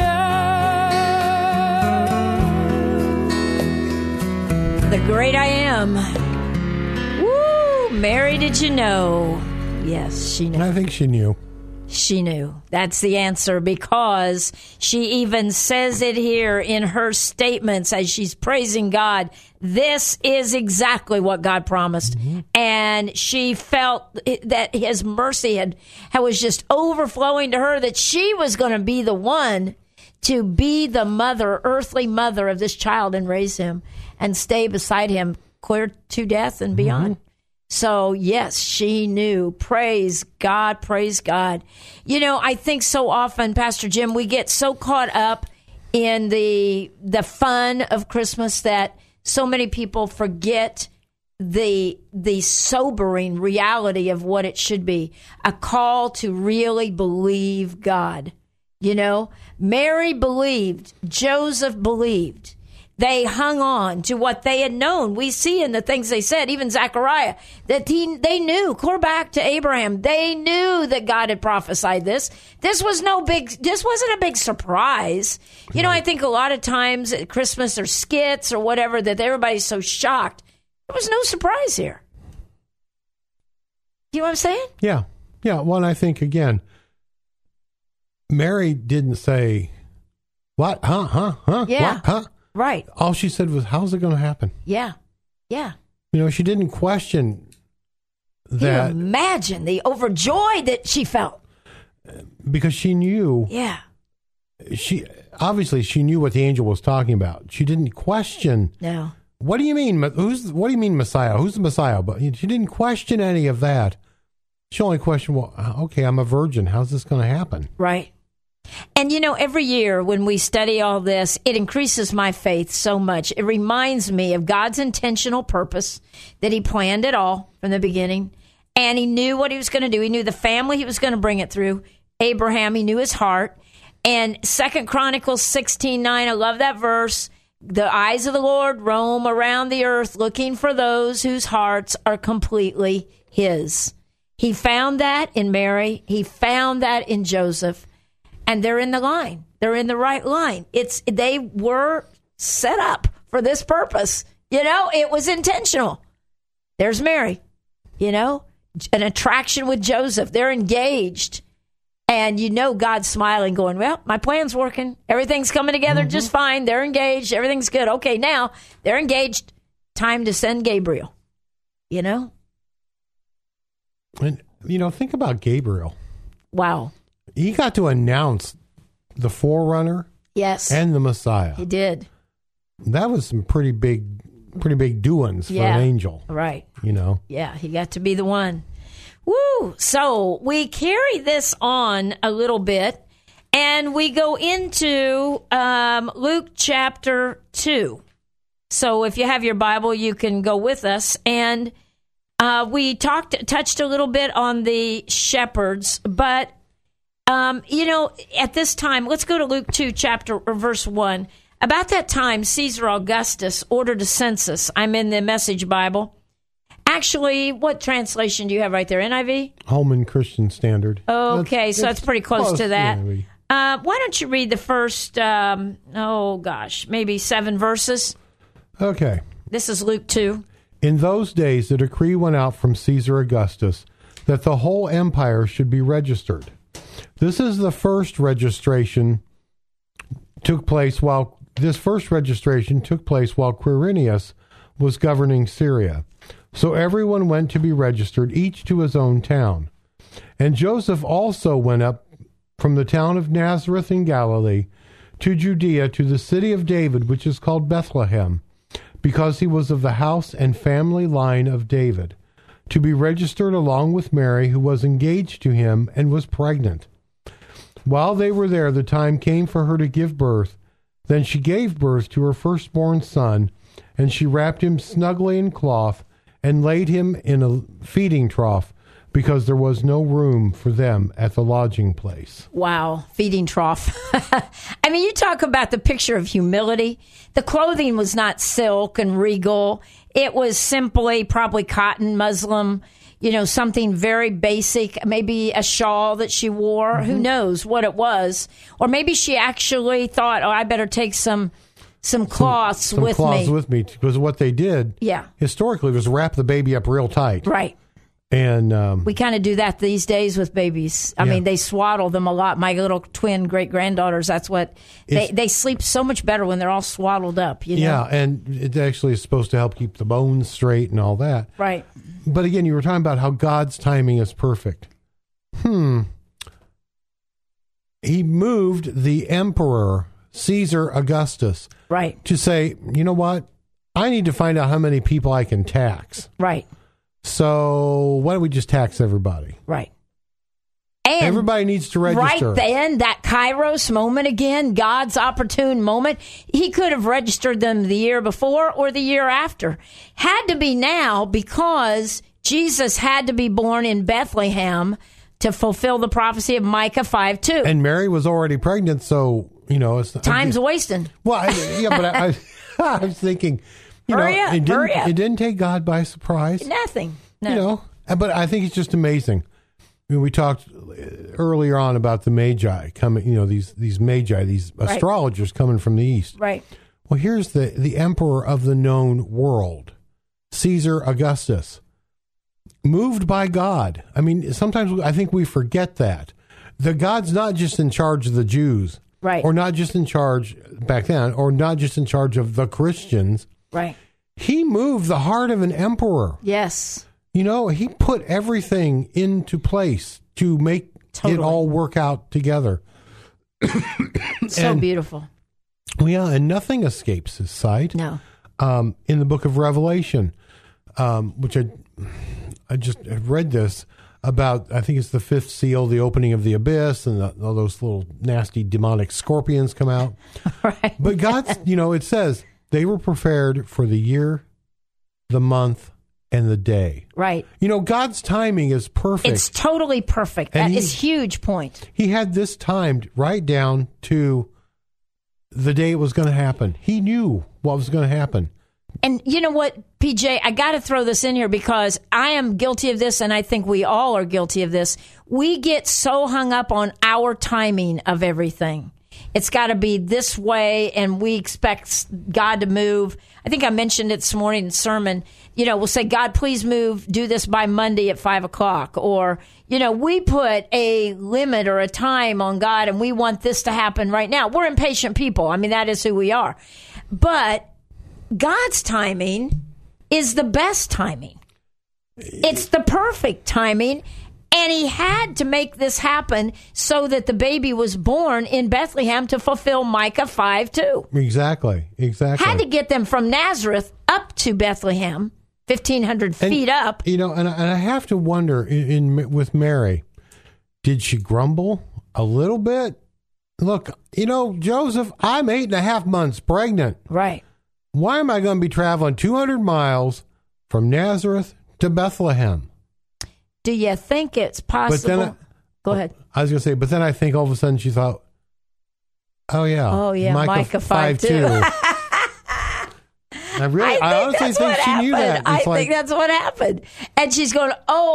am. The great I am. Woo! Mary, did you know? Yes, she knew. I think she knew. She knew. That's the answer, because she even says it here in her statements as she's praising God. This is exactly what God promised. Mm-hmm. And she felt that his mercy was just overflowing to her, that she was going to be the one to be the mother, earthly mother of this child, and raise him and stay beside him clear to death and beyond. Mm-hmm. So, yes, she knew. Praise God, praise God. You know, I think so often, Pastor Jim, we get so caught up in the fun of Christmas that so many people forget the sobering reality of what it should be. A call to really believe God. You know, Mary believed, Joseph believed. They hung on to what they had known. We see in the things they said, even Zechariah, that they knew, clear back to Abraham, they knew that God had prophesied this. This wasn't a big surprise. You know, I think a lot of times at Christmas or skits or whatever, that everybody's so shocked. There was no surprise here. You know what I'm saying? Yeah. Yeah. Well, I think, again, Mary didn't say, what? Huh? Yeah. What? Huh? Right. All she said was, how's it going to happen? Yeah. Yeah. You know, she didn't question that. Can you imagine the overjoyed that she felt? Because she knew. Yeah. She knew what the angel was talking about. She didn't question. No. What do you mean? What do you mean Messiah? Who's the Messiah? But she didn't question any of that. She only questioned, well, okay, I'm a virgin. How's this going to happen? Right. And, you know, every year when we study all this, it increases my faith so much. It reminds me of God's intentional purpose, that he planned it all from the beginning. And he knew what he was going to do. He knew the family he was going to bring it through. Abraham, he knew his heart. And 2 Chronicles 16:9, I love that verse. The eyes of the Lord roam around the earth looking for those whose hearts are completely his. He found that in Mary. He found that in Joseph. And they're in the line. They're in the right line. They were set up for this purpose. You know, it was intentional. There's Mary, you know, an attraction with Joseph. They're engaged. And you know God's smiling, going, well, my plan's working. Everything's coming together just fine. They're engaged. Everything's good. Okay, now they're engaged. Time to send Gabriel, you know? And, you know, think about Gabriel. Wow. He got to announce the forerunner, yes, and the Messiah. He did. That was some pretty big doings for an angel, right? You know, yeah, he got to be the one. Woo! So we carry this on a little bit, and we go into Luke chapter 2. So if you have your Bible, you can go with us, and we touched a little bit on the shepherds, but. You know, at this time, let's go to Luke 2, verse 1. About that time, Caesar Augustus ordered a census. I'm in the Message Bible. Actually, what translation do you have right there? NIV? Holman Christian Standard. Okay, so that's pretty close to that. Why don't you read the first, maybe 7 verses? Okay. This is Luke 2. In those days, a decree went out from Caesar Augustus that the whole empire should be registered. This is the first registration took place while Quirinius was governing Syria. So everyone went to be registered, each to his own town. And Joseph also went up from the town of Nazareth in Galilee to Judea, to the city of David, which is called Bethlehem, because he was of the house and family line of David, to be registered along with Mary, who was engaged to him and was pregnant. While they were there, the time came for her to give birth. Then she gave birth to her firstborn son, and she wrapped him snugly in cloth and laid him in a feeding trough, because there was no room for them at the lodging place. Wow, feeding trough. I mean, you talk about the picture of humility. The clothing was not silk and regal. It was simply probably cotton, muslin, something very basic, maybe a shawl that she wore. Mm-hmm. Who knows what it was? Or maybe she actually thought, I better take some cloths with me. Because what they did historically was wrap the baby up real tight. Right. And we kind of do that these days with babies. I mean, they swaddle them a lot. My little twin great-granddaughters, that's what they sleep so much better when they're all swaddled up. Yeah, and it actually is supposed to help keep the bones straight and all that. Right. But again, you were talking about how God's timing is perfect. He moved the emperor, Caesar Augustus, right, to say, you know what? I need to find out how many people I can tax. Right. So why don't we just tax everybody? Right. And everybody needs to register. Right then, that Kairos moment again, God's opportune moment, he could have registered them the year before or the year after. Had to be now because Jesus had to be born in Bethlehem to fulfill the prophecy of Micah 5:2. And Mary was already pregnant, so, it's... Time's wasting. Well, I was thinking... Hurry up. It didn't take God by surprise. Nothing. No. But I think it's just amazing. I mean, we talked earlier on about the Magi coming, these Magi, these astrologers coming from the East. Right. Well, here's the emperor of the known world, Caesar Augustus, moved by God. I mean, sometimes I think we forget that. The God's not just in charge of the Jews. Right. Or not just in charge back then, or not just in charge of the Christians. Right. He moved the heart of an emperor. Yes. He put everything into place to make it all work out together. So beautiful. Yeah, and nothing escapes his sight. No. In the book of Revelation, which I just have read this about, I think it's the fifth seal, the opening of the abyss, and all those little nasty demonic scorpions come out. Right. But God's, it says, they were prepared for the year, the month, and the day. Right. God's timing is perfect. It's totally perfect. That is huge point. He had this timed right down to the day it was going to happen. He knew what was going to happen. And you know what, PJ, I got to throw this in here because I am guilty of this, and I think we all are guilty of this. We get so hung up on our timing of everything. It's got to be this way, and we expect God to move. I think I mentioned it this morning in the sermon. We'll say, God, please move, do this by Monday at 5:00. Or, we put a limit or a time on God, and we want this to happen right now. We're impatient people. I mean, that is who we are. But God's timing is the best timing. It's the perfect timing. And he had to make this happen so that the baby was born in Bethlehem to fulfill Micah 5:2. Exactly. Had to get them from Nazareth up to Bethlehem, 1,500 feet up. And I have to wonder, with Mary, did she grumble a little bit? Look, Joseph, I'm 8.5 months pregnant. Right. Why am I going to be traveling 200 miles from Nazareth to Bethlehem? Do you think it's possible? Go ahead. I was going to say, but then I think all of a sudden she thought, oh yeah, Micah 5:2. I honestly think she knew that. I think that's what happened. And she's going,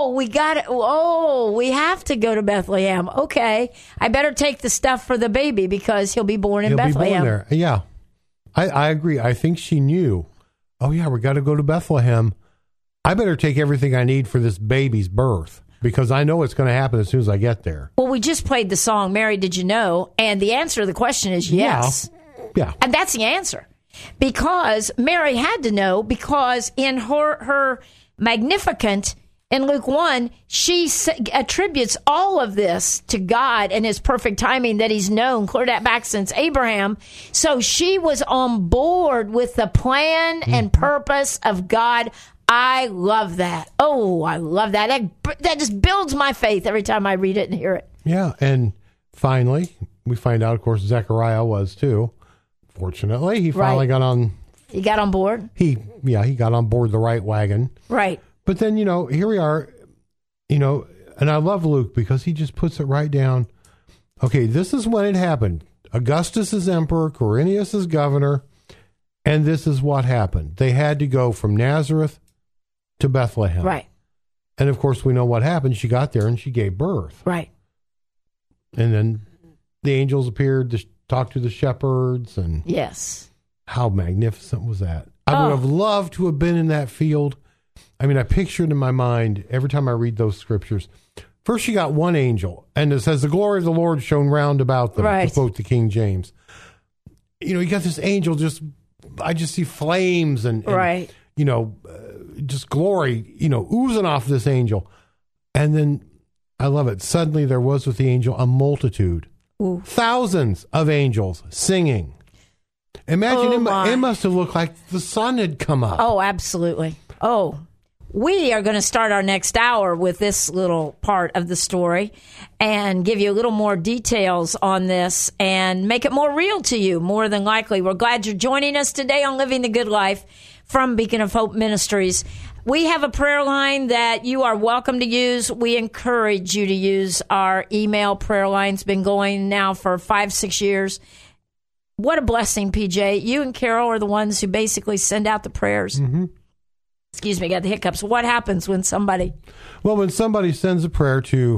we have to go to Bethlehem. Okay, I better take the stuff for the baby because he'll be born in Bethlehem. Be born there. Yeah, I agree. I think she knew, we got to go to Bethlehem. I better take everything I need for this baby's birth because I know it's going to happen as soon as I get there. Well, we just played the song, Mary, Did You Know? And the answer to the question is yes. Yeah. And that's the answer. Because Mary had to know, because in her Magnificat in Luke 1, she attributes all of this to God and his perfect timing that he's known, clear that back since Abraham. So she was on board with the plan and purpose of God. I love that. I love that. That just builds my faith every time I read it and hear it. Yeah, and finally, we find out, of course, Zechariah was too, fortunately. He finally got on. He got on board? He got on board the right wagon. Right. But then, here we are, and I love Luke because he just puts it right down. Okay, this is when it happened. Augustus is emperor, Quirinius is governor, and this is what happened. They had to go from Nazareth to Bethlehem. Right. And of course, we know what happened. She got there and she gave birth. Right. And then the angels appeared to talk to the shepherds. And yes. How magnificent was that? I would have loved to have been in that field. I mean, I pictured in my mind every time I read those scriptures. First, you got one angel, and it says, the glory of the Lord shone round about them, to quote the King James. You got this angel I just see flames and just glory, oozing off this angel. And then, I love it, suddenly there was with the angel a multitude, thousands of angels singing. Imagine it must have looked like the sun had come up. Oh, absolutely. Oh, we are going to start our next hour with this little part of the story and give you a little more details on this and make it more real to you, more than likely. We're glad you're joining us today on Living the Good Life from Beacon of Hope Ministries. We have a prayer line that you are welcome to use. We encourage you to use our email prayer line. It's been going now for 5-6 years. What a blessing, PJ. You and Carol are the ones who basically send out the prayers. Mm-hmm. Excuse me, I got the hiccups. What happens when somebody... Well, when somebody sends a prayer to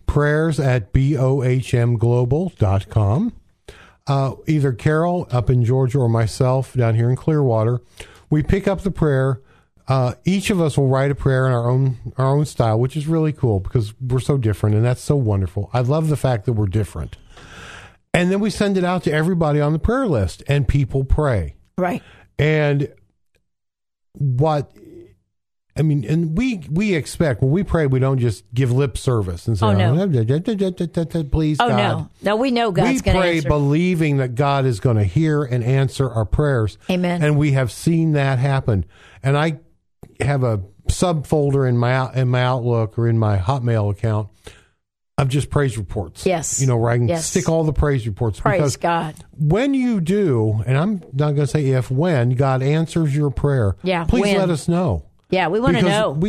prayers@bohmglobal.com, either Carol up in Georgia or myself down here in Clearwater, we pick up the prayer. Each of us will write a prayer in our own style, which is really cool because we're so different, and that's so wonderful. I love the fact that we're different. And then we send it out to everybody on the prayer list, and people pray. Right. And and we expect when we pray, we don't just give lip service and say, please, God. No, we know God's going to answer. We pray believing that God is going to hear and answer our prayers. Amen. And we have seen that happen. And I have a subfolder in my Outlook or in my Hotmail account of just praise reports. Yes. Where I can stick all the praise reports. Praise God. When you do, and I'm not going to say if, when God answers your prayer, please let us know. Yeah, we want to know.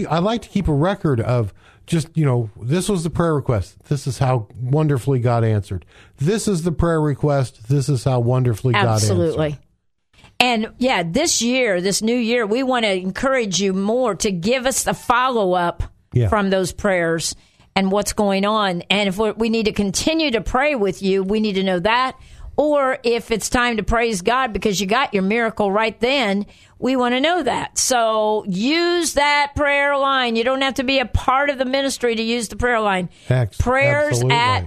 Absolutely. And this year, this new year, we want to encourage you more to give us the follow-up from those prayers and what's going on. And if we need to continue to pray with you, we need to know that. Or if it's time to praise God because you got your miracle right then, we want to know that. So use that prayer line. You don't have to be a part of the ministry to use the prayer line. Prayers at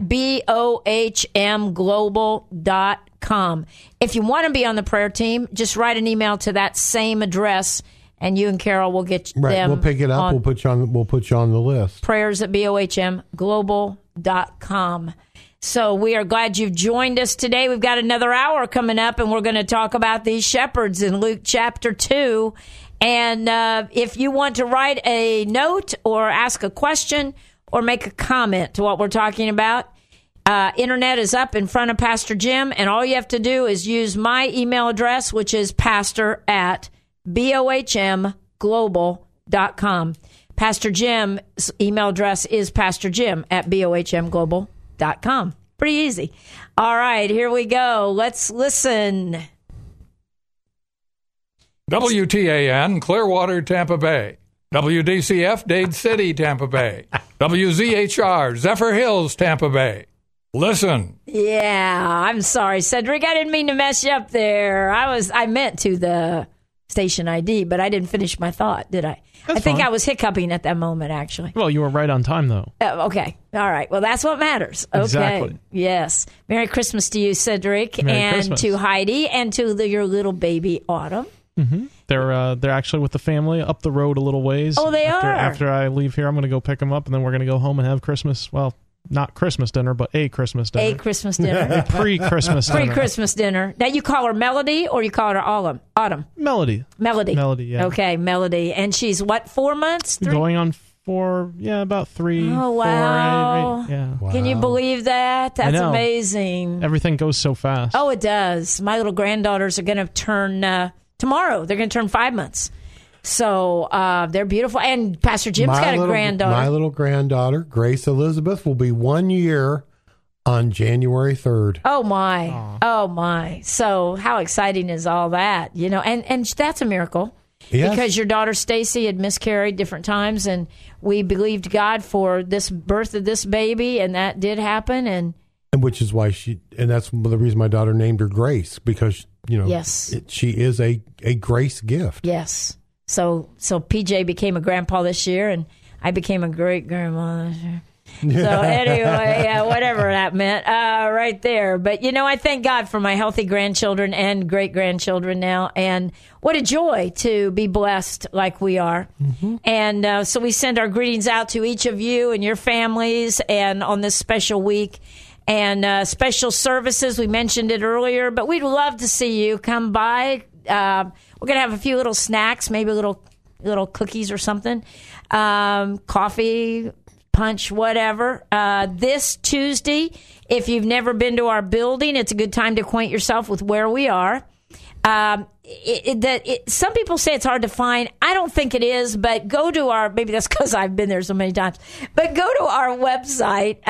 bohmglobal.com. If you want to be on the prayer team, just write an email to that same address, and you and Carol will get them. We'll pick it up. We'll put you on the list. Prayers at bohmglobal.com. So we are glad you've joined us today. We've got another hour coming up, and we're going to talk about these shepherds in Luke chapter 2. And if you want to write a note or ask a question or make a comment to what we're talking about, internet is up in front of Pastor Jim, and all you have to do is use my email address, which is pastor@bohmglobal.com. Pastor Jim's email address is pastorjim@bohmglobal.com. Pretty easy. All right, here we go. Let's listen. WTAN, Clearwater, Tampa Bay. WDCF, Dade City, Tampa Bay. WZHR, Zephyr Hills, Tampa Bay. Listen. Yeah, I'm sorry, Cedric. I didn't mean to mess you up there. I meant to the station ID, but I didn't finish my thought, did I? That's I think fine. I was hiccuping at that moment, actually. Well, you were right on time, though. Okay. All right. Well, that's what matters. Okay. Exactly. Yes. Merry Christmas to you, Cedric, Merry and Christmas. to Heidi, and to your little baby, Autumn. Mm-hmm. They're actually with the family up the road a little ways. Oh, they are? After I leave here, I'm going to go pick them up, and then we're going to go home and have Christmas. Well, not Christmas dinner, but a Christmas dinner. A Christmas dinner. Pre-Christmas dinner. Pre-Christmas dinner. Now, you call her Melody, or you call her Autumn? Melody. Melody. Melody, yeah. Okay, Melody. And she's what, 4 months? Going on about 3. Oh, wow. 4, 8, yeah. Wow. Can you believe that? That's amazing. Everything goes so fast. Oh, it does. My little granddaughters are going to turn tomorrow. They're going to turn 5 months. So they're beautiful. And Pastor Jim's got a granddaughter. My little granddaughter, Grace Elizabeth, will be 1 year on January 3rd. Oh, my. Aww. Oh, my. So how exciting is all that? You know, and that's a miracle. Yes. Because your daughter Stacy had miscarried different times, and we believed God for this birth of this baby, and that did happen. And which is why that's the reason my daughter named her Grace, because, yes, she is a grace gift. Yes. So PJ became a grandpa this year, and I became a great grandma this year. So anyway, yeah, whatever that meant, right there. But, I thank God for my healthy grandchildren and great-grandchildren now. And what a joy to be blessed like we are. Mm-hmm. And so we send our greetings out to each of you and your families and on this special week. And special services, we mentioned it earlier, but we'd love to see you come by. We're going to have a few little snacks, maybe little cookies or something, coffee, punch, whatever. This Tuesday, if you've never been to our building, it's a good time to acquaint yourself with where we are. Some people say it's hard to find. I don't think it is, but go to maybe that's because I've been there so many times, but go to our website,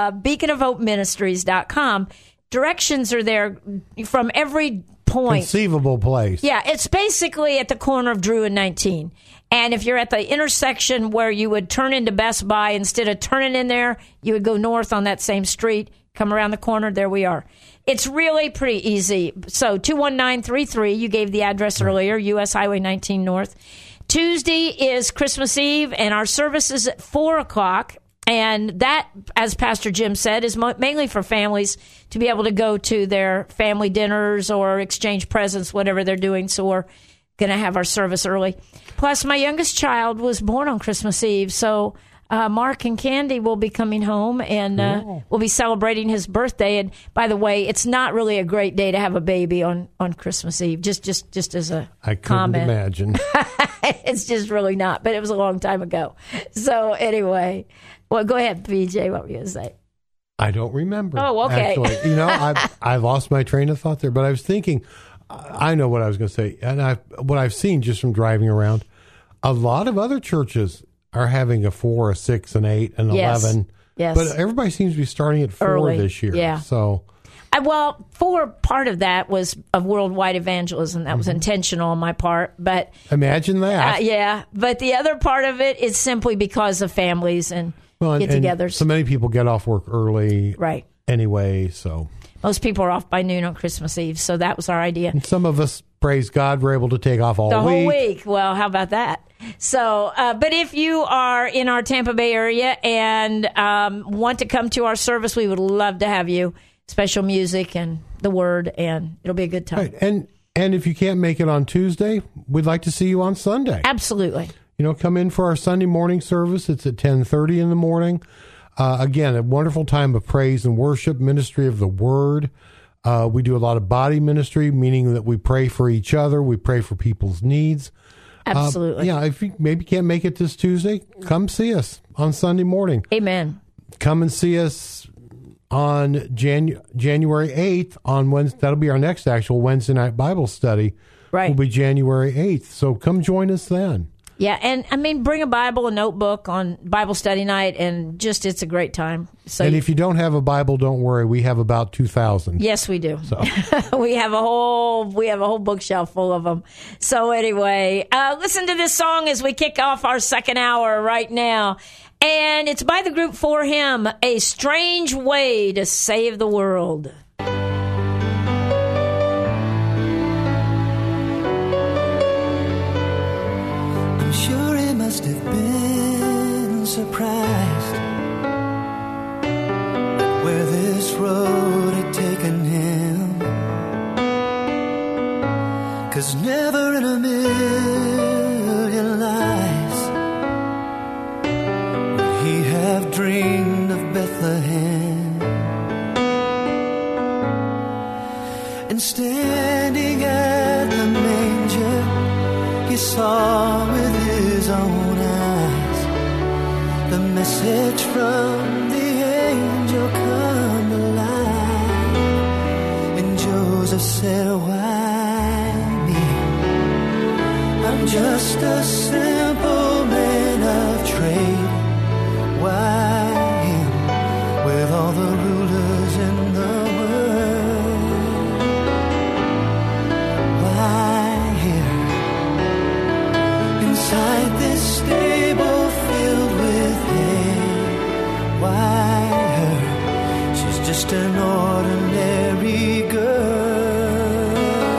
beaconofhopeministries.com. Directions are there from every point. Conceivable place. Yeah, it's basically at the corner of Drew and 19. And if you're at the intersection where you would turn into Best Buy, instead of turning in there, you would go north on that same street, come around the corner, there we are. It's really pretty easy. So 21933, you gave the address earlier, U.S. Highway 19 North. Tuesday is Christmas Eve, and our service is at 4 o'clock. And that, as Pastor Jim said, is mainly for families to be able to go to their family dinners or exchange presents, whatever they're doing. So we're going to have our service early. Plus, my youngest child was born on Christmas Eve. So Mark and Candy will be coming home, and we'll be celebrating his birthday. And by the way, it's not really a great day to have a baby on Christmas Eve, just as a I couldn't comment. imagine. It's just really not, but it was a long time ago. So anyway, well, go ahead, PJ. What were you going to say? I don't remember. Oh, okay. Actually, I lost my train of thought there, but I was thinking, I know what I was going to say, and what I've seen just from driving around, a lot of other churches are having a 4, a 6, an 8, an 11. Yes. But everybody seems to be starting at 4 early this year. Yeah. So, well, 4 part of that was of worldwide evangelism. That was intentional on my part, but imagine that. Yeah, but the other part of it is simply because of families and get-togethers. So many people get off work early, right? Anyway, so most people are off by noon on Christmas Eve. So that was our idea. And some of us, praise God, were able to take off the whole week. Well, how about that? So, but if you are in our Tampa Bay area and want to come to our service, we would love to have you. Special music and the word, and it'll be a good time. Right. And if you can't make it on Tuesday, we'd like to see you on Sunday. Absolutely. Come in for our Sunday morning service. It's at 10:30 in the morning. Again, a wonderful time of praise and worship, ministry of the word. We do a lot of body ministry, meaning that we pray for each other. We pray for people's needs. Absolutely. If you maybe can't make it this Tuesday, come see us on Sunday morning. Amen. Come and see us on January 8th on Wednesday. That'll be our next actual Wednesday night Bible study. Right. Will be January 8th. So come join us then. Yeah, and bring a Bible, a notebook on Bible study night, and it's a great time. So if you don't have a Bible, don't worry. We have about 2,000. Yes, we do. So. we have a whole bookshelf full of them. So anyway, listen to this song as we kick off our second hour right now. And it's by the group For Him, A Strange Way to Save the World. I'm sure he must have been surprised at where this road had taken him. 'Cause never in a million lives would he have dreamed of Bethlehem. And standing at the manger, he saw with his own eyes the message from the angel come alive. And Joseph said, why me? I'm just a simple man of trade. Why him with all the rulers in the world? Why here inside this stable filled with hay? Why her? She's just an ordinary girl.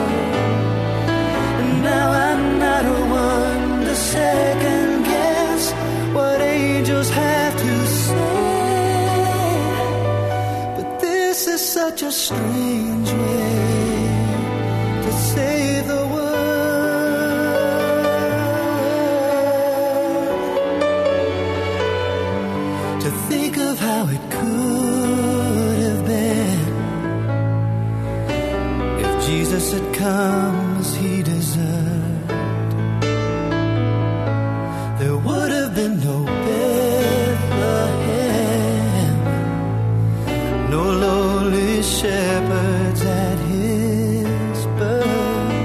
And now I'm not one to second guess what angels have to say. But this is such a strange way to save the world. To think of how it could have been if Jesus had come as he deserved. There would have been no Bethlehem, no lowly shepherds at his birth.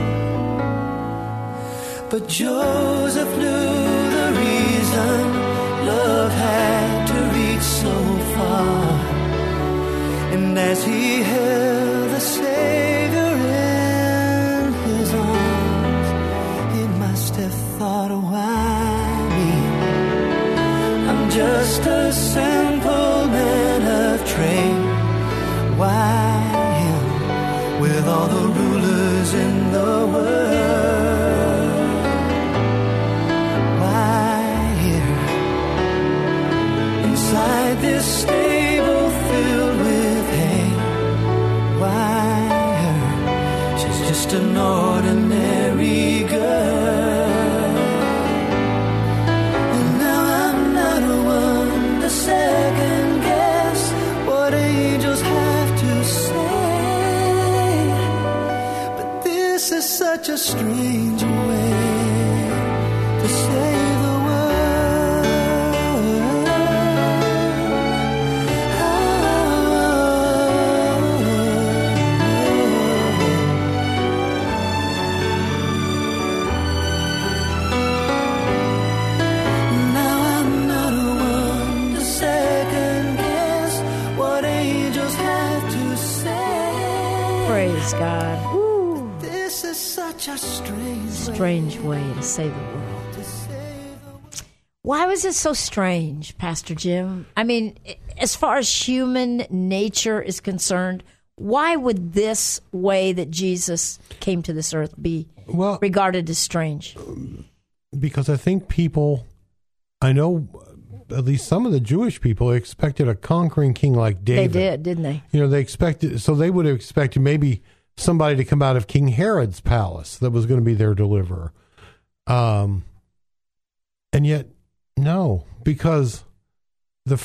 But Joseph knew the reason love had to reach so far. And as he held the Savior in his arms, he must have thought, why me? I'm just a simple man of trade. Why him with all the rulers in the world? Why here inside this stable filled with hay? Why her? She's just an ordinary girl. And now I'm not one to second guess what angels have to say. But this is such a strange way to save the Praise God. Woo. This is such a Strange way to save the world. Why was it so strange, Pastor Jim? I mean, as far as human nature is concerned, why would this way that Jesus came to this earth be regarded as strange? Because I think people, I know at least some of the Jewish people expected a conquering king like David. They did, didn't they? You know, they expected, so they would have expected maybe somebody to come out of King Herod's palace that was going to be their deliverer. And yet, no, because it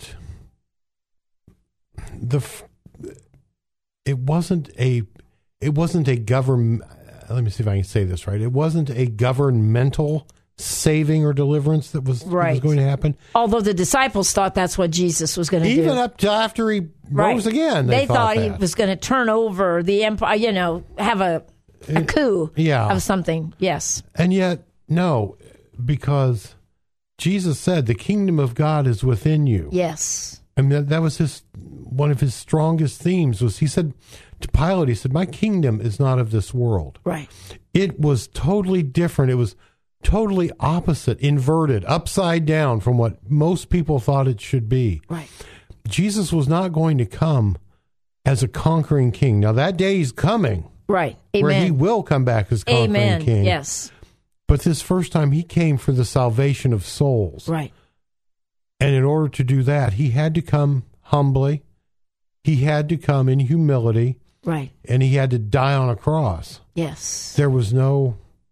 wasn't a government, let me see if I can say this right. It wasn't a governmental saving or deliverance that was going to happen. Although the disciples thought that's what Jesus was going to do. Even up to after he rose again. They thought he was going to turn over the empire, you know, have a coup of something. Yes. And yet, no, because Jesus said the kingdom of God is within you. Yes. I mean, that was one of his strongest themes was he said to Pilate, he said, my kingdom is not of this world. Right. It was totally different. It was totally opposite, inverted, upside down from what most people thought it should be. Right. Jesus was not going to come as a conquering king. Now that day is coming. Right. Amen. Where he will come back as conquering king. Yes. But this first time he came for the salvation of souls. Right. And in order to do that, he had to come humbly. He had to come in humility. Right. And he had to die on a cross. Yes. There was no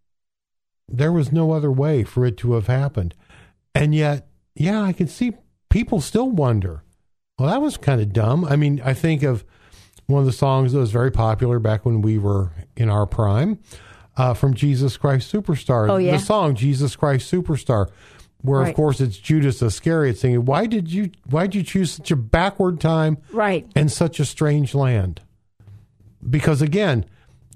other way for it to have happened. And yet, yeah, I can see people still wonder, well, that was kind of dumb. I mean, I think of one of the songs that was very popular back when we were in our prime, from Jesus Christ Superstar. Oh, yeah. The song, Jesus Christ Superstar. where of course it's Judas Iscariot saying, why did you choose such a backward time and such a strange land? Because again,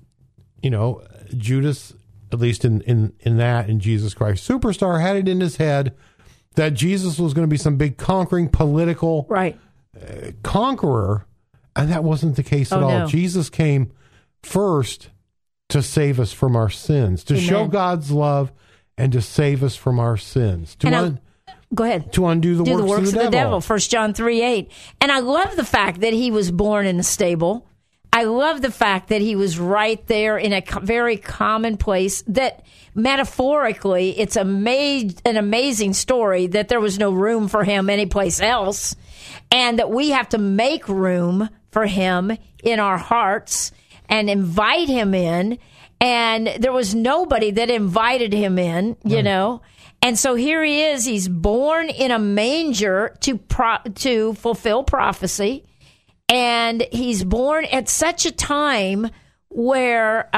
Judas, at least in Jesus Christ Superstar, had it in his head that Jesus was going to be some big conquering political conqueror, and that wasn't the case at all. No. Jesus came first to save us from our sins, to show God's love, and to save us from our sins. Go ahead. To undo the works of the devil. 1 John 3:8. And I love the fact that he was born in a stable. I love the fact that he was right there in a very common place, that metaphorically it's an amazing story that there was no room for him anyplace else, and that we have to make room for him in our hearts and invite him in. And there was nobody that invited him in, you know. And so here he is. He's born in a manger to fulfill prophecy. And he's born at such a time where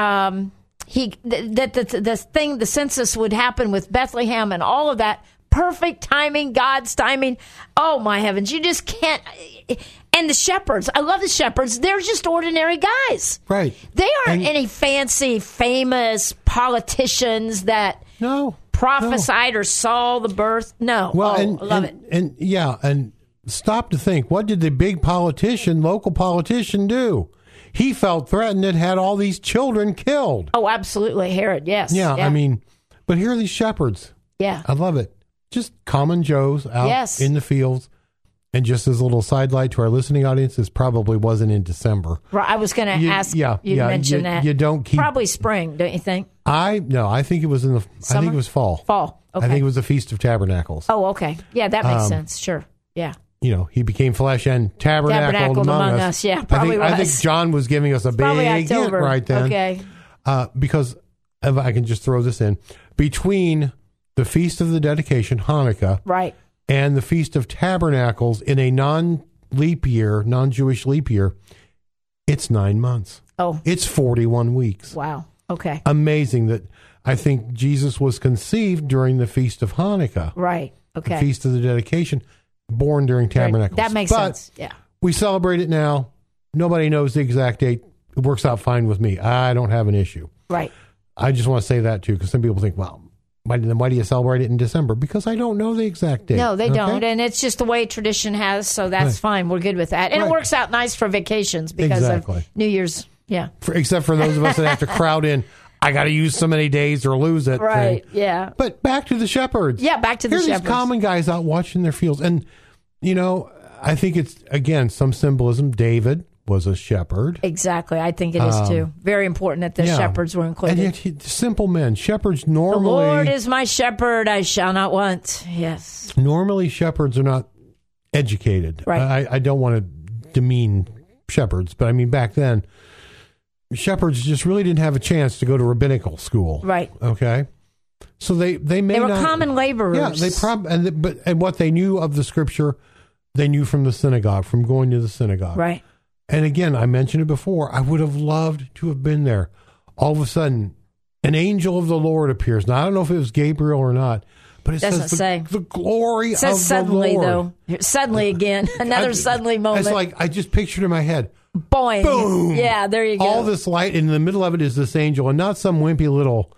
the census would happen with Bethlehem and all of that. Perfect timing, God's timing. Oh, my heavens. You just can't. And the shepherds, I love the shepherds. They're just ordinary guys. Right. They aren't any fancy, famous politicians that prophesied or saw the birth. No. Well, I love it. And stop to think, what did the big local politician do? He felt threatened and had all these children killed. Oh, absolutely. Herod, yes. Yeah, I mean, but here are these shepherds. Yeah. I love it. Just common Joes out in the fields. And just as a little sidelight to our listening audience, this probably wasn't in December. Right, I was going to ask you to mention that. You don't keep... Probably spring, don't you think? I think it was Summer? I think it was fall. Fall, okay. I think it was the Feast of Tabernacles. Oh, okay. Yeah, that makes sense. Sure, yeah. He became flesh and tabernacled among us. Yeah, probably I think John was giving us a big hint right then. Okay. Because if I can just throw this in, between the Feast of the Dedication, Hanukkah, right, and the Feast of Tabernacles in a non-Jewish leap year, it's 9 months. Oh. It's 41 weeks. Wow. Okay. Amazing that I think Jesus was conceived during the Feast of Hanukkah. Right. Okay. The Feast of the Dedication, born during Tabernacles. That makes sense. Yeah. We celebrate it now. Nobody knows the exact date. It works out fine with me. I don't have an issue. Right. I just want to say that too, because some people think, well, why do you celebrate it in December? Because I don't know the exact date. No, they don't. And it's just the way tradition has, so that's fine. We're good with that. And it works out nice for vacations because of New Year's. Yeah. Except for those of us that have to crowd in, I got to use so many days or lose it. Right, yeah. But back to the shepherds. Yeah, back to the shepherds. Here's these common guys out watching their fields. And, I think it's, again, some symbolism. David was a shepherd. Exactly. I think it is too. Very important that the shepherds were included. And yet, simple men. Shepherds normally... The Lord is my shepherd, I shall not want. Yes. Normally, shepherds are not educated. Right. I don't want to demean shepherds, but I mean, back then, shepherds just really didn't have a chance to go to rabbinical school. Right. Okay? So they were common laborers. Yeah, and what they knew of the scripture, they knew from the synagogue, from going to the synagogue. Right. And again, I mentioned it before, I would have loved to have been there. All of a sudden, an angel of the Lord appears. Now, I don't know if it was Gabriel or not, but it says the glory of the Lord. It says suddenly, though. Suddenly again. Another suddenly moment. It's like, I just pictured in my head. Boing. Boom. Yeah, there you go. All this light, and in the middle of it is this angel, and not some wimpy little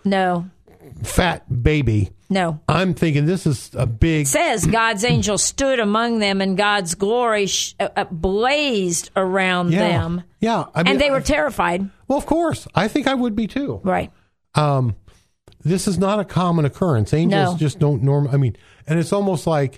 fat baby. No. I'm thinking this is a big... It says God's angel stood among them and God's glory blazed around them. Yeah. I mean, and they were terrified. Well, of course. I think I would be too. Right. This is not a common occurrence. Angels just don't normally... I mean, and it's almost like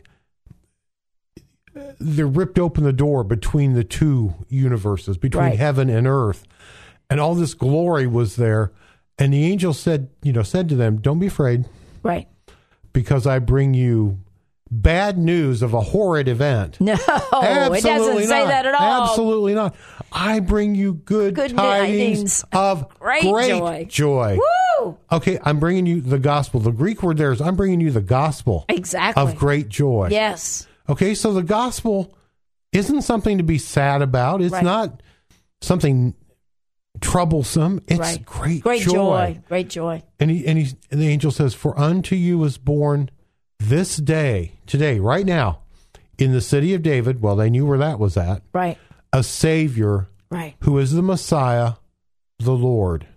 they ripped open the door between the two universes, between heaven and earth. And all this glory was there. And the angel said to them, don't be afraid. Right. Because I bring you bad news of a horrid event. No, it doesn't say that at all. Absolutely not. I bring you good tidings of great joy. Woo! Okay, I'm bringing you the gospel. The Greek word there is I'm bringing you the gospel of great joy. Yes. Okay, so the gospel isn't something to be sad about. It's not something troublesome. It's great joy. Great joy. And the angel says, for unto you is born this day, today, right now, in the city of David, well, they knew where that was at. Right. A Savior. Right. Who is the Messiah, the Lord.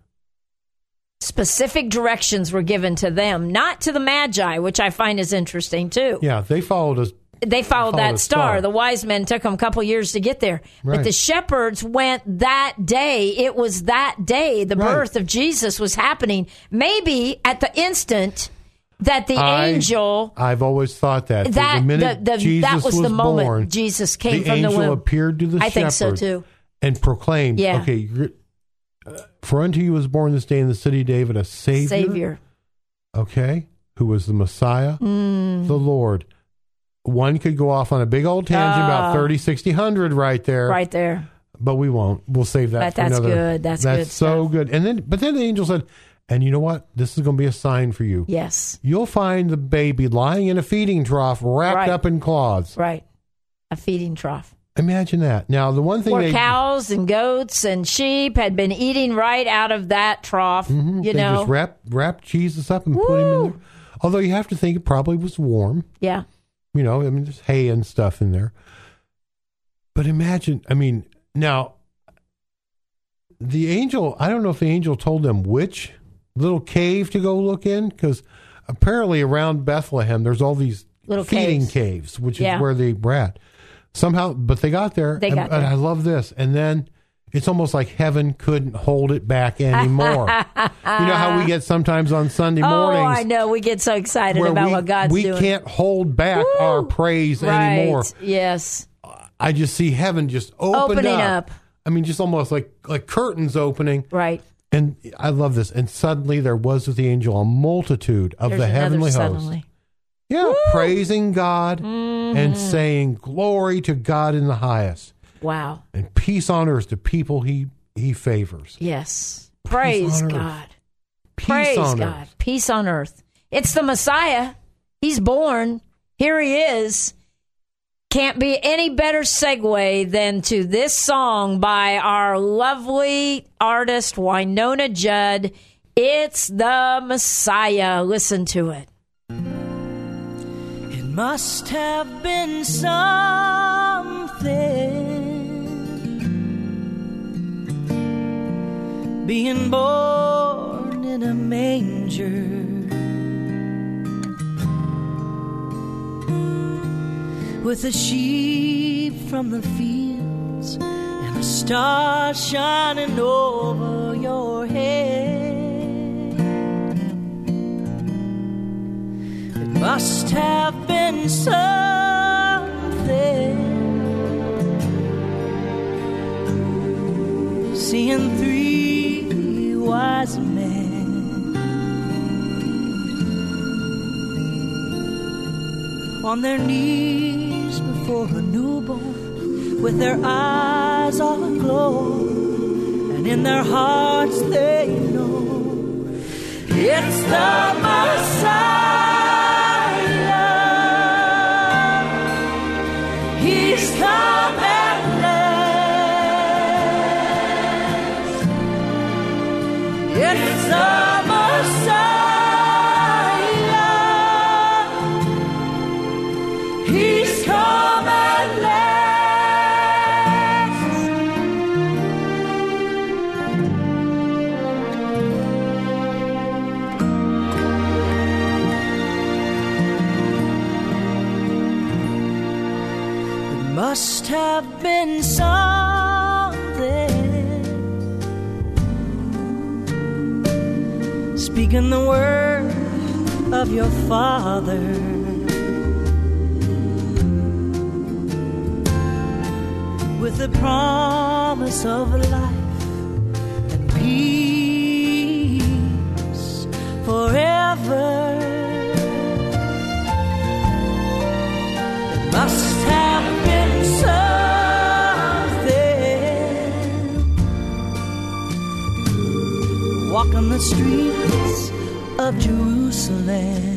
Specific directions were given to them, not to the Magi, which I find is interesting too. Yeah, they followed us. They followed that star. The wise men took them a couple years to get there. Right. But the shepherds went that day. It was that day the birth of Jesus was happening. Maybe at the instant that the angel... I've always thought that. The minute Jesus that was the moment born, Jesus came from the womb. The angel appeared to the shepherds. I think so too. And proclaimed, okay, for unto you was born this day in the city of David a Savior. Okay, who was the Messiah, the Lord. One could go off on a big old tangent about 30, 60, 100 right there. Right there. But we won't. We'll save that for another. Good. That's good. That's so stuff. good. But then the angel said, and you know what? This is going to be a sign for you. Yes. You'll find the baby lying in a feeding trough wrapped up in cloths. Right. A feeding trough. Imagine that. Now, the one thing where cows and goats and sheep had been eating right out of that trough, they just wrapped Jesus up and put him in there. Although you have to think it probably was warm. Yeah. You know, I mean, there's hay and stuff in there. But imagine, I mean, now, the angel, I don't know if the angel told them which little cave to go look in, because apparently around Bethlehem, there's all these little feeding caves, which is where they were at. Somehow, but they got there. And I love this. And then it's almost like heaven couldn't hold it back anymore. You know how we get sometimes on Sunday mornings? Oh, I know. We get so excited about what God's doing. We can't hold back our praise anymore. Yes. I just see heaven just opening up. I mean, just almost like curtains opening. Right. And I love this. And suddenly there was with the angel a multitude of the heavenly host. Yeah, praising God and saying glory to God in the highest. Wow. And peace on earth to people he favors. Yes. Praise God. Praise God. Peace on earth. It's the Messiah. He's born. Here he is. Can't be any better segue than to this song by our lovely artist, Wynonna Judd. It's the Messiah. Listen to it. It must have been something being born in a manger, with the sheep from the fields and the stars shining over your head. It must have been something seeing three wise men on their knees before a newborn, with their eyes all aglow, and in their hearts they know it's the Messiah. He's come at last. It's the Messiah. He's come at last. It must have been something speaking the word of your Father, with the promise of life and peace forever. It must have been something walking the streets of Jerusalem.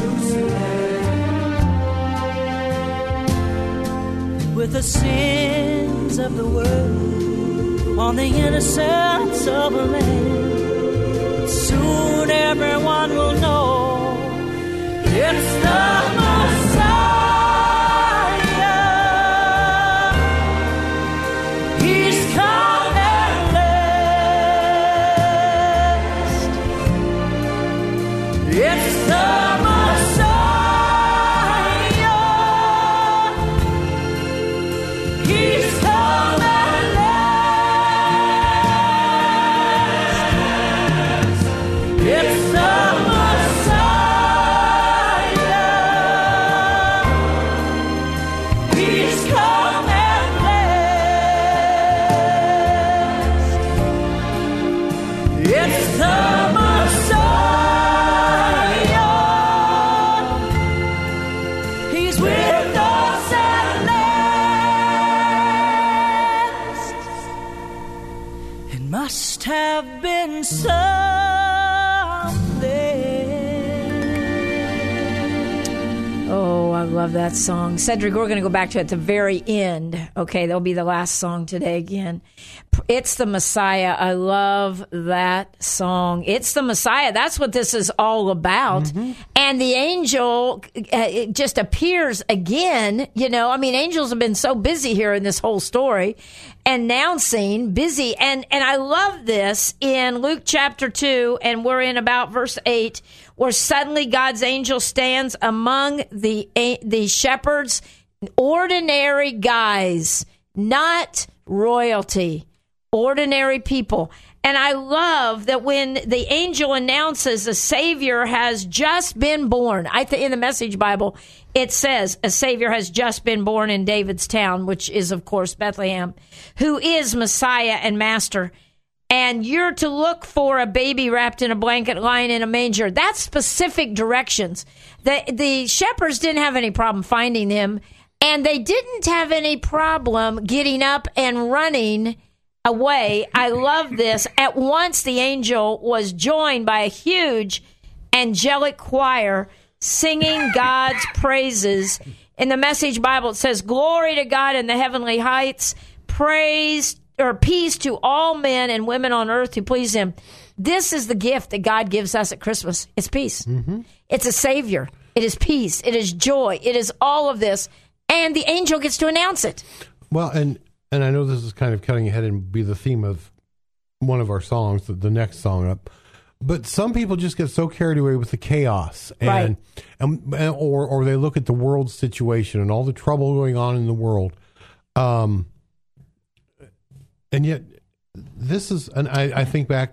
With the sins of the world on the innocence of a lamb. Soon everyone will know it's the It's the Messiah. He's with us at last. It must have been Oh, I love that song. Cedric, we're going to go back to it at the very end. Okay, that'll be the last song today again. It's the Messiah. I love that song. It's the Messiah. That's what this is all about. Mm-hmm. And the angel it just appears again. You know, I mean, angels have been so busy here in this whole story, announcing, busy. And I love this in Luke chapter 2, and we're in about verse 8, where suddenly God's angel stands among the shepherds, ordinary guys, not royalty, ordinary people. And I love that when the angel announces a Savior has just been born, in the Message Bible, it says a Savior has just been born in David's town, which is, of course, Bethlehem, who is Messiah and Master. And you're to look for a baby wrapped in a blanket lying in a manger. That's specific directions. The shepherds didn't have any problem finding him, and they didn't have any problem getting up and running away. I love this. At once the angel was joined by a huge angelic choir singing God's praises. In the Message Bible, it says, "Glory to God in the heavenly heights, praise or peace to all men and women on earth who please him." This is the gift that God gives us at Christmas. It's peace. Mm-hmm. It's a Savior. It is peace. It is joy. It is all of this. And the angel gets to announce it. Well, and I know this is kind of cutting ahead and be the theme of one of our songs, the next song up. But some people just get so carried away with the chaos, and or they look at the world situation and all the trouble going on in the world. And yet, this is, and I think back,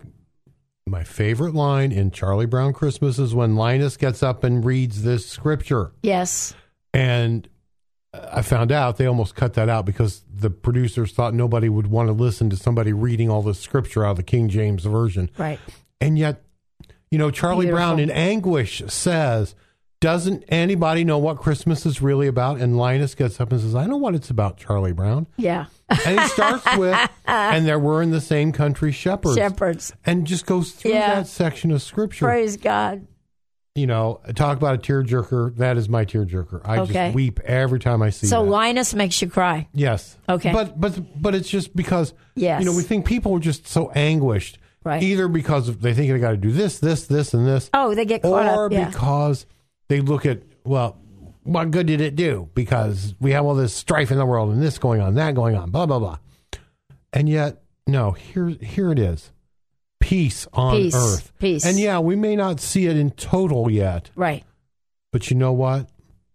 my favorite line in Charlie Brown Christmas is when Linus gets up and reads this scripture. Yes. And I found out they almost cut that out because the producers thought nobody would want to listen to somebody reading all this scripture out of the King James Version. Right. And yet, you know, Charlie Brown in anguish says, "Doesn't anybody know what Christmas is really about?" And Linus gets up and says, "I know what it's about, Charlie Brown." Yeah. And he starts with, "And there were in the same country shepherds." And just goes through that section of scripture. Praise God. You know, talk about a tearjerker. That is my tearjerker. I just weep every time I see that. So Linus makes you cry. Yes. Okay. But it's just because, you know, we think people are just so anguished. Right. Either because they think they got to do this, and this. Oh, they get caught up. Or because they look at, well, what good did it do? Because we have all this strife in the world and this going on, that going on, blah, blah, blah. And yet, no, here it is. Peace on earth. Peace. And yeah, we may not see it in total yet. Right. But you know what?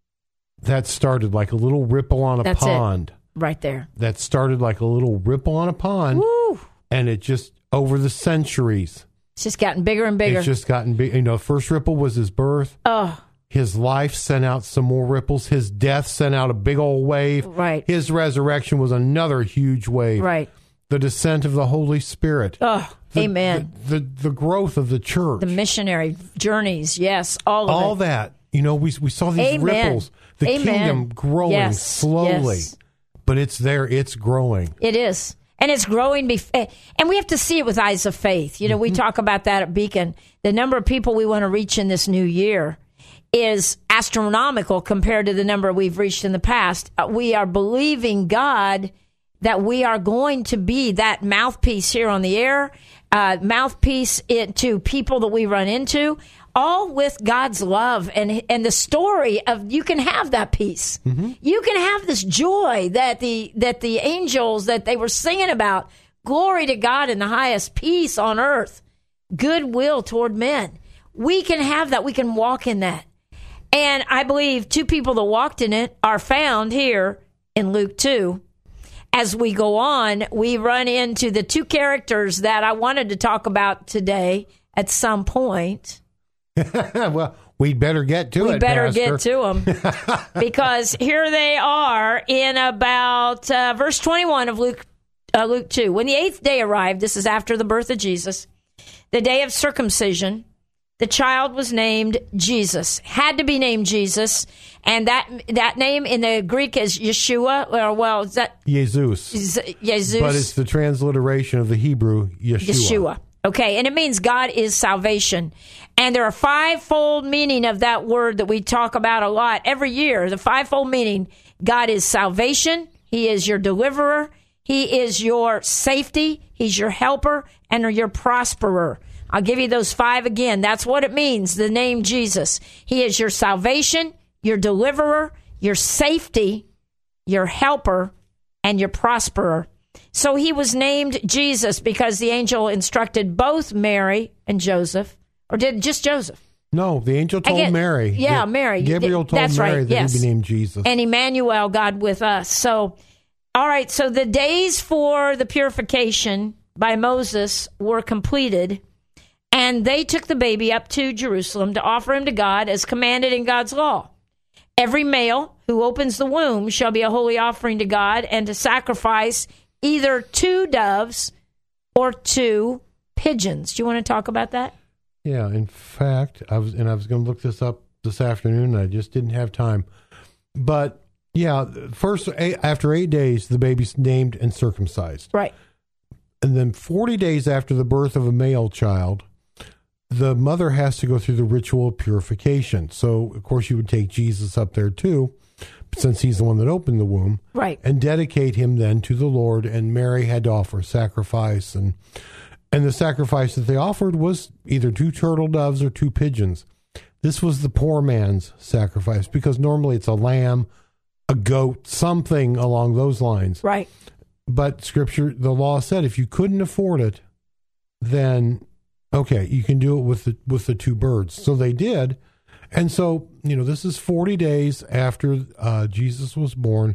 That started like a little ripple on a pond. Right there. That started like a little ripple on a pond. Woo. And it just, over the centuries. It's just gotten bigger and bigger. It's just gotten big. You know, first ripple was his birth. Oh. His life sent out some more ripples. His death sent out a big old wave. Right. His resurrection was another huge wave. Right. The descent of the Holy Spirit. Oh, amen. The growth of the church. The missionary journeys. Yes, all of it. All that. You know, we saw these ripples. The kingdom growing slowly. Yes. But it's there. It's growing. It is. And it's growing. And we have to see it with eyes of faith. You know, we talk about that at Beacon. The number of people we want to reach in this new year is astronomical compared to the number we've reached in the past. We are believing God that we are going to be that mouthpiece here on the air, mouthpiece to people that we run into, all with God's love and the story of you can have that peace. Mm-hmm. You can have this joy that the angels that they were singing about. Glory to God in the highest, peace on earth, goodwill toward men. We can have that. We can walk in that. And I believe two people that walked in it are found here in Luke 2. As we go on, we run into the two characters that I wanted to talk about today at some point. Well, we'd better get to it, We better Pastor. get to them. Because here they are in about verse 21 of Luke 2. When the 8th day arrived, this is after the birth of Jesus, the day of circumcision, the child was named Jesus. Had to be named Jesus. And that name in the Greek is Yeshua. Or, well, is that... Jesus. Jesus. But it's the transliteration of the Hebrew Yeshua. Okay, and it means God is salvation. And there are fivefold meaning of that word that we talk about a lot every year. The fivefold meaning: God is salvation, He is your deliverer, He is your safety, He's your helper, and your prosperer. I'll give you those five again. That's what it means, the name Jesus. He is your salvation, your deliverer, your safety, your helper, and your prosperer. So he was named Jesus because the angel instructed both Mary and Joseph, or did just Joseph? No, the angel told Mary. Yeah, Mary. Gabriel told Mary that he'd be named Jesus. And Emmanuel, God with us. So, all right, so the days for the purification by Moses were completed, and they took the baby up to Jerusalem to offer him to God as commanded in God's law. Every male who opens the womb shall be a holy offering to God, and to sacrifice either 2 doves or 2 pigeons. Do you want to talk about that? Yeah, in fact, I was going to look this up this afternoon, and I just didn't have time. But yeah, first after 8 days, the baby's named and circumcised. Right. And then 40 days after the birth of a male child, the mother has to go through the ritual of purification. So, of course, you would take Jesus up there too, since he's the one that opened the womb, right? And dedicate him then to the Lord. And Mary had to offer sacrifice, and the sacrifice that they offered was either 2 turtle doves or 2 pigeons. This was the poor man's sacrifice, because normally it's a lamb, a goat, something along those lines, right? But Scripture, the law said, if you couldn't afford it, then okay, you can do it with the 2 birds. So they did. And so, this is 40 days after Jesus was born.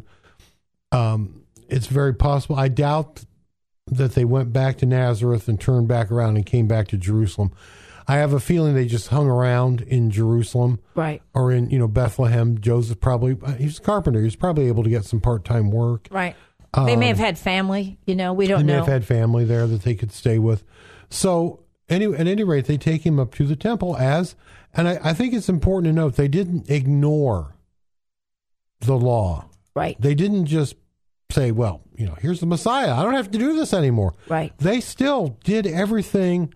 It's very possible. I doubt that they went back to Nazareth and turned back around and came back to Jerusalem. I have a feeling they just hung around in Jerusalem. Right. Or in, Bethlehem. Joseph probably, he's a carpenter. He was probably able to get some part-time work. Right. They may have had family, we don't know. They may have had family there that they could stay with. So, anyway, at any rate, they take him up to the temple and I think it's important to note, they didn't ignore the law. Right. They didn't just say, well, here's the Messiah. I don't have to do this anymore. Right. They still did everything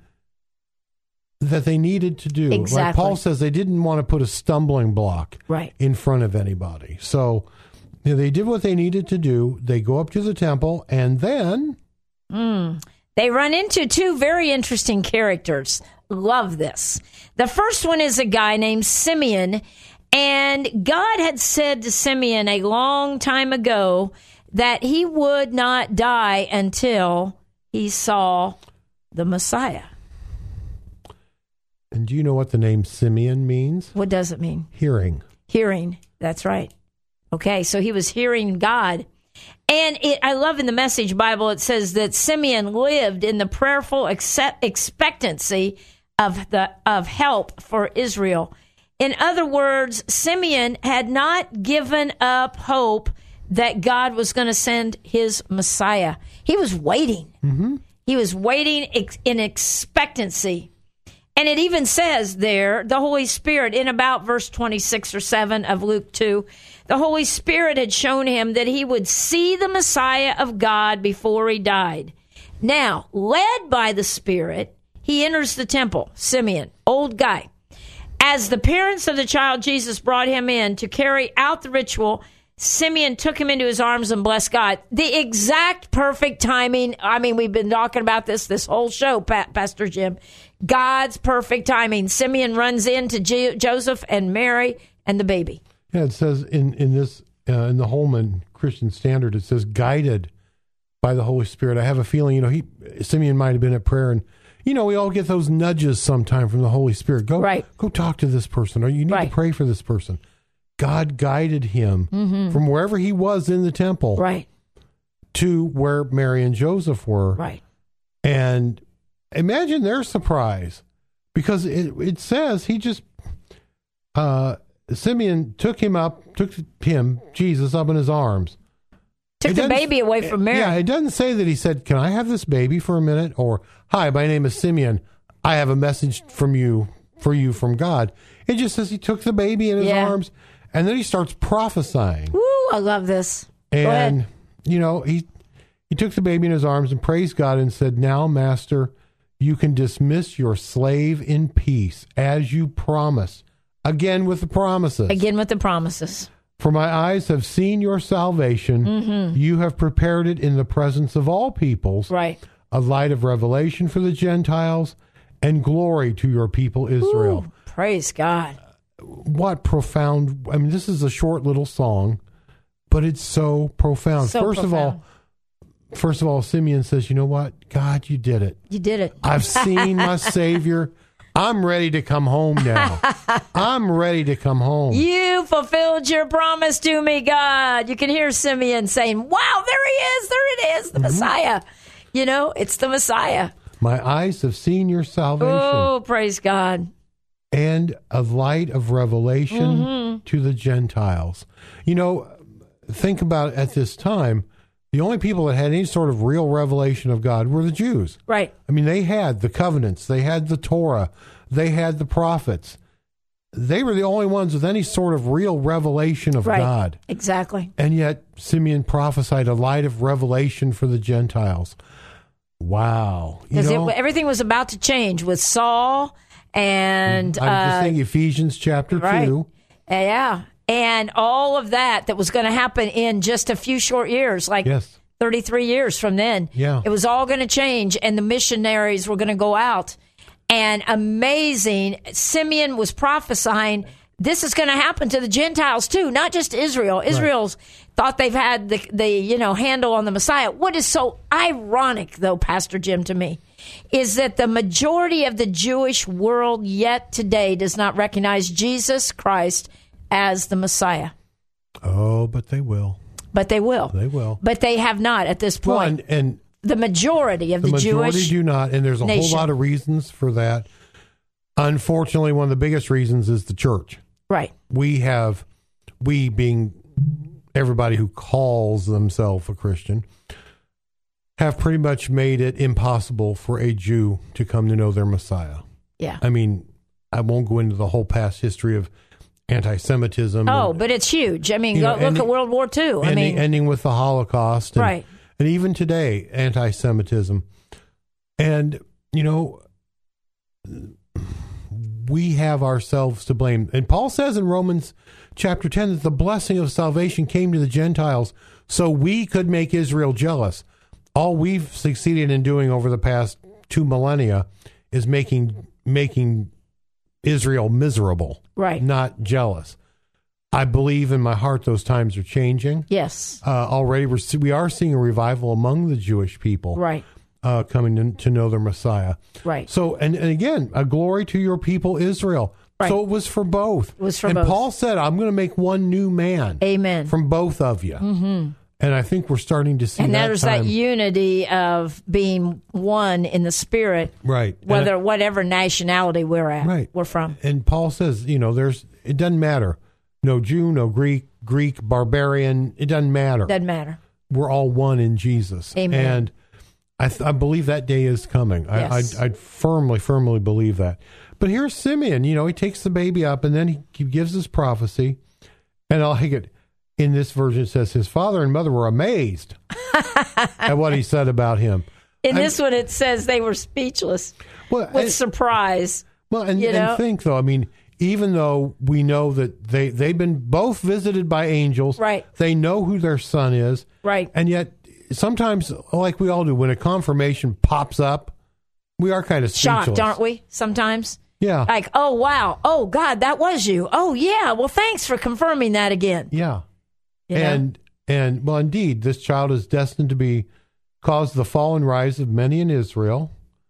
that they needed to do. Exactly. Like Paul says, they didn't want to put a stumbling block in front of anybody. So they did what they needed to do. They go up to the temple, and then they run into 2 very interesting characters. Love this. The first one is a guy named Simeon, and God had said to Simeon a long time ago that he would not die until he saw the Messiah. And do you know what the name Simeon means? What does it mean? Hearing. Hearing. That's right. Okay, so he was hearing God. And I love in the Message Bible, it says that Simeon lived in the prayerful expectancy of help for Israel. In other words, Simeon had not given up hope that God was going to send his Messiah. He was waiting. Mm-hmm. He was waiting in expectancy. And it even says there, the Holy Spirit, in about verse 26 or 7 of Luke 2, the Holy Spirit had shown him that he would see the Messiah of God before he died. Now, led by the Spirit, he enters the temple, Simeon, old guy. As the parents of the child Jesus brought him in to carry out the ritual, Simeon took him into his arms and blessed God. The exact perfect timing. I mean, we've been talking about this whole show, Pastor Jim. God's perfect timing. Simeon runs into Joseph and Mary and the baby. Yeah, it says in the Holman Christian Standard, it says guided by the Holy Spirit. I have a feeling, Simeon might have been at prayer, and we all get those nudges sometime from the Holy Spirit. Go talk to this person, or you need to pray for this person. God guided him from wherever he was in the temple to where Mary and Joseph were. Right. And imagine their surprise, because it says he just, Simeon took him, Jesus, up in his arms. Took the baby away from Mary. Yeah, it doesn't say that he said, can I have this baby for a minute? Or, hi, my name is Simeon. I have a message for you from God. It just says he took the baby in his arms, and then he starts prophesying. Woo, I love this. And, he took the baby in his arms and praised God and said, "Now, Master, you can dismiss your slave in peace, as you promised." Again with the promises. "For my eyes have seen your salvation. Mm-hmm. You have prepared it in the presence of all peoples. Right. A light of revelation for the Gentiles and glory to your people Israel." Ooh, praise God. What profound. I mean, this is a short little song, but it's so profound. First of all, Simeon says, "You know what? God, you did it. You did it. I've seen my Savior. I'm ready to come home now. I'm ready to come home. You fulfilled your promise to me, God." You can hear Simeon saying, "Wow, there he is. There it is, the Messiah." It's the Messiah. "My eyes have seen your salvation." Oh, praise God. "And a light of revelation to the Gentiles." Think about it, at this time, the only people that had any sort of real revelation of God were the Jews. Right. I mean, they had the covenants, they had the Torah, they had the prophets. They were the only ones with any sort of real revelation of God. Exactly. And yet, Simeon prophesied a light of revelation for the Gentiles. Wow. Because everything was about to change with Saul and... I'm just saying Ephesians chapter 2. Yeah. And all of that was going to happen in just a few short years, 33 years from then. Yeah. It was all going to change, and the missionaries were going to go out. And amazing, Simeon was prophesying this is going to happen to the Gentiles too, not just Israel. Israel's thought they've had the handle on the Messiah. What is so ironic, though, Pastor Jim, to me, is that the majority of the Jewish world yet today does not recognize Jesus Christ as the Messiah. Oh, but they will. But they will. They will. But they have not at this point. Well, and the majority of the Jewish do not, and there's a whole lot of reasons for that. Unfortunately, one of the biggest reasons is the church. Right. We being everybody who calls themselves a Christian, have pretty much made it impossible for a Jew to come to know their Messiah. Yeah. I mean, I won't go into the whole past history of anti-Semitism. But it's huge. I mean, look at World War II. Ending with the Holocaust. And, right. And even today, anti-Semitism. And, we have ourselves to blame. And Paul says in Romans chapter 10 that the blessing of salvation came to the Gentiles so we could make Israel jealous. All we've succeeded in doing over the past 2 millennia is making Israel miserable, right? Not jealous. I believe in my heart those times are changing. Yes. Already we are seeing a revival among the Jewish people. Right. Coming to know their Messiah. Right. So, and again, a glory to your people, Israel. Right. So it was for both. It was for both. And Paul said, I'm going to make one new man. Amen. From both of you. Mm-hmm. And I think we're starting to see that. And there's that unity of being one in the Spirit. Right. Whatever nationality we're at. Right. We're from. And Paul says, it doesn't matter. No Jew, no Greek, barbarian. It doesn't matter. Doesn't matter. We're all one in Jesus. Amen. And I believe that day is coming. Yes. I firmly believe that. But here's Simeon. He takes the baby up and then he gives his prophecy. And I'll take it. In this version, it says his father and mother were amazed at what he said about him. In this one, it says they were speechless with surprise. Well, and think, though, I mean, even though we know that they've been both visited by angels, right? They know who their son is, right? And yet, sometimes, like we all do, when a confirmation pops up, we are kind of speechless. Shocked, aren't we? Sometimes. Yeah. Like, oh, wow. Oh, God, that was you. Oh, yeah. Well, thanks for confirming that again. Yeah. And well, indeed, this child is destined to cause the fall and rise of many in Israel,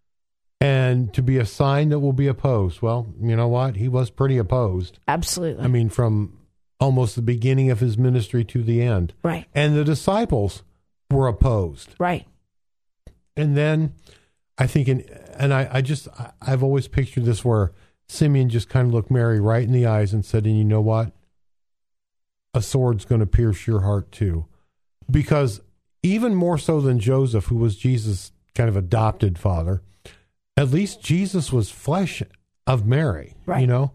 and to be a sign that will be opposed. Well, you know what? He was pretty opposed. Absolutely. I mean, from almost the beginning of his ministry to the end. Right. And the disciples were opposed. Right. And then I think, I've always pictured this where Simeon just kind of looked Mary right in the eyes and said, and you know what? A sword's going to pierce your heart too. Because even more so than Joseph, who was Jesus' kind of adopted father, at least Jesus was flesh of Mary, right. you know?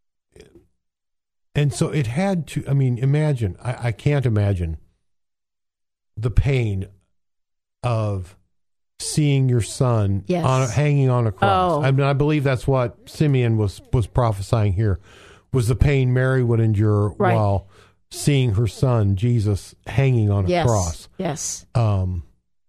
And so it had to, I mean, imagine, I can't imagine the pain of seeing your son hanging on a cross. Oh. I mean, I believe that's what Simeon was prophesying here, was the pain Mary would endure while seeing her son, Jesus, hanging on a cross. Yes. The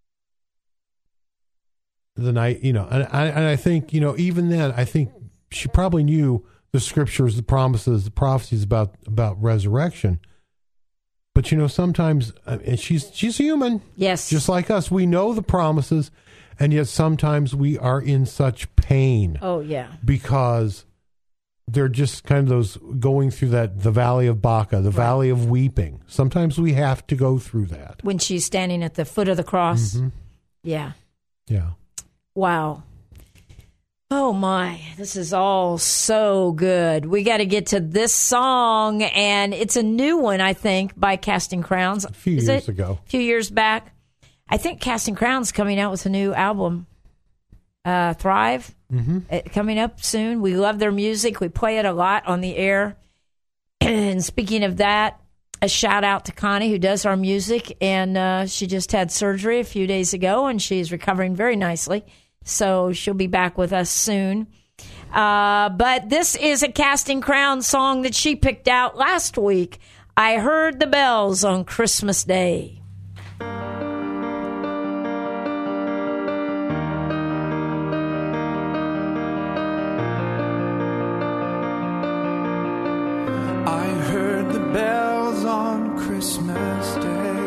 night, you know, and I think, you know, even then, I think she probably knew the scriptures, the promises, the prophecies about resurrection. But, you know, sometimes, and she's human. Yes. Just like us. We know the promises, and yet sometimes we are in such pain. Oh, yeah. Because they're just kind of those going through the valley of Baca, the valley of weeping. Sometimes we have to go through that. When she's standing at the foot of the cross. Mm-hmm. Yeah. Yeah. Wow. Oh my, this is all so good. We got to get to this song, and it's a new one, I think, by Casting Crowns. A few years ago. A few years back. I think Casting Crowns coming out with a new album, Thrive, coming up soon. We love their music. We play it a lot on the air. And speaking of that, a shout out to Connie, who does our music, and she just had surgery a few days ago, and she's recovering very nicely. So she'll be back with us soon. But this is a Casting Crowns song that she picked out last week. I Heard the Bells on Christmas Day. I heard the bells on Christmas Day.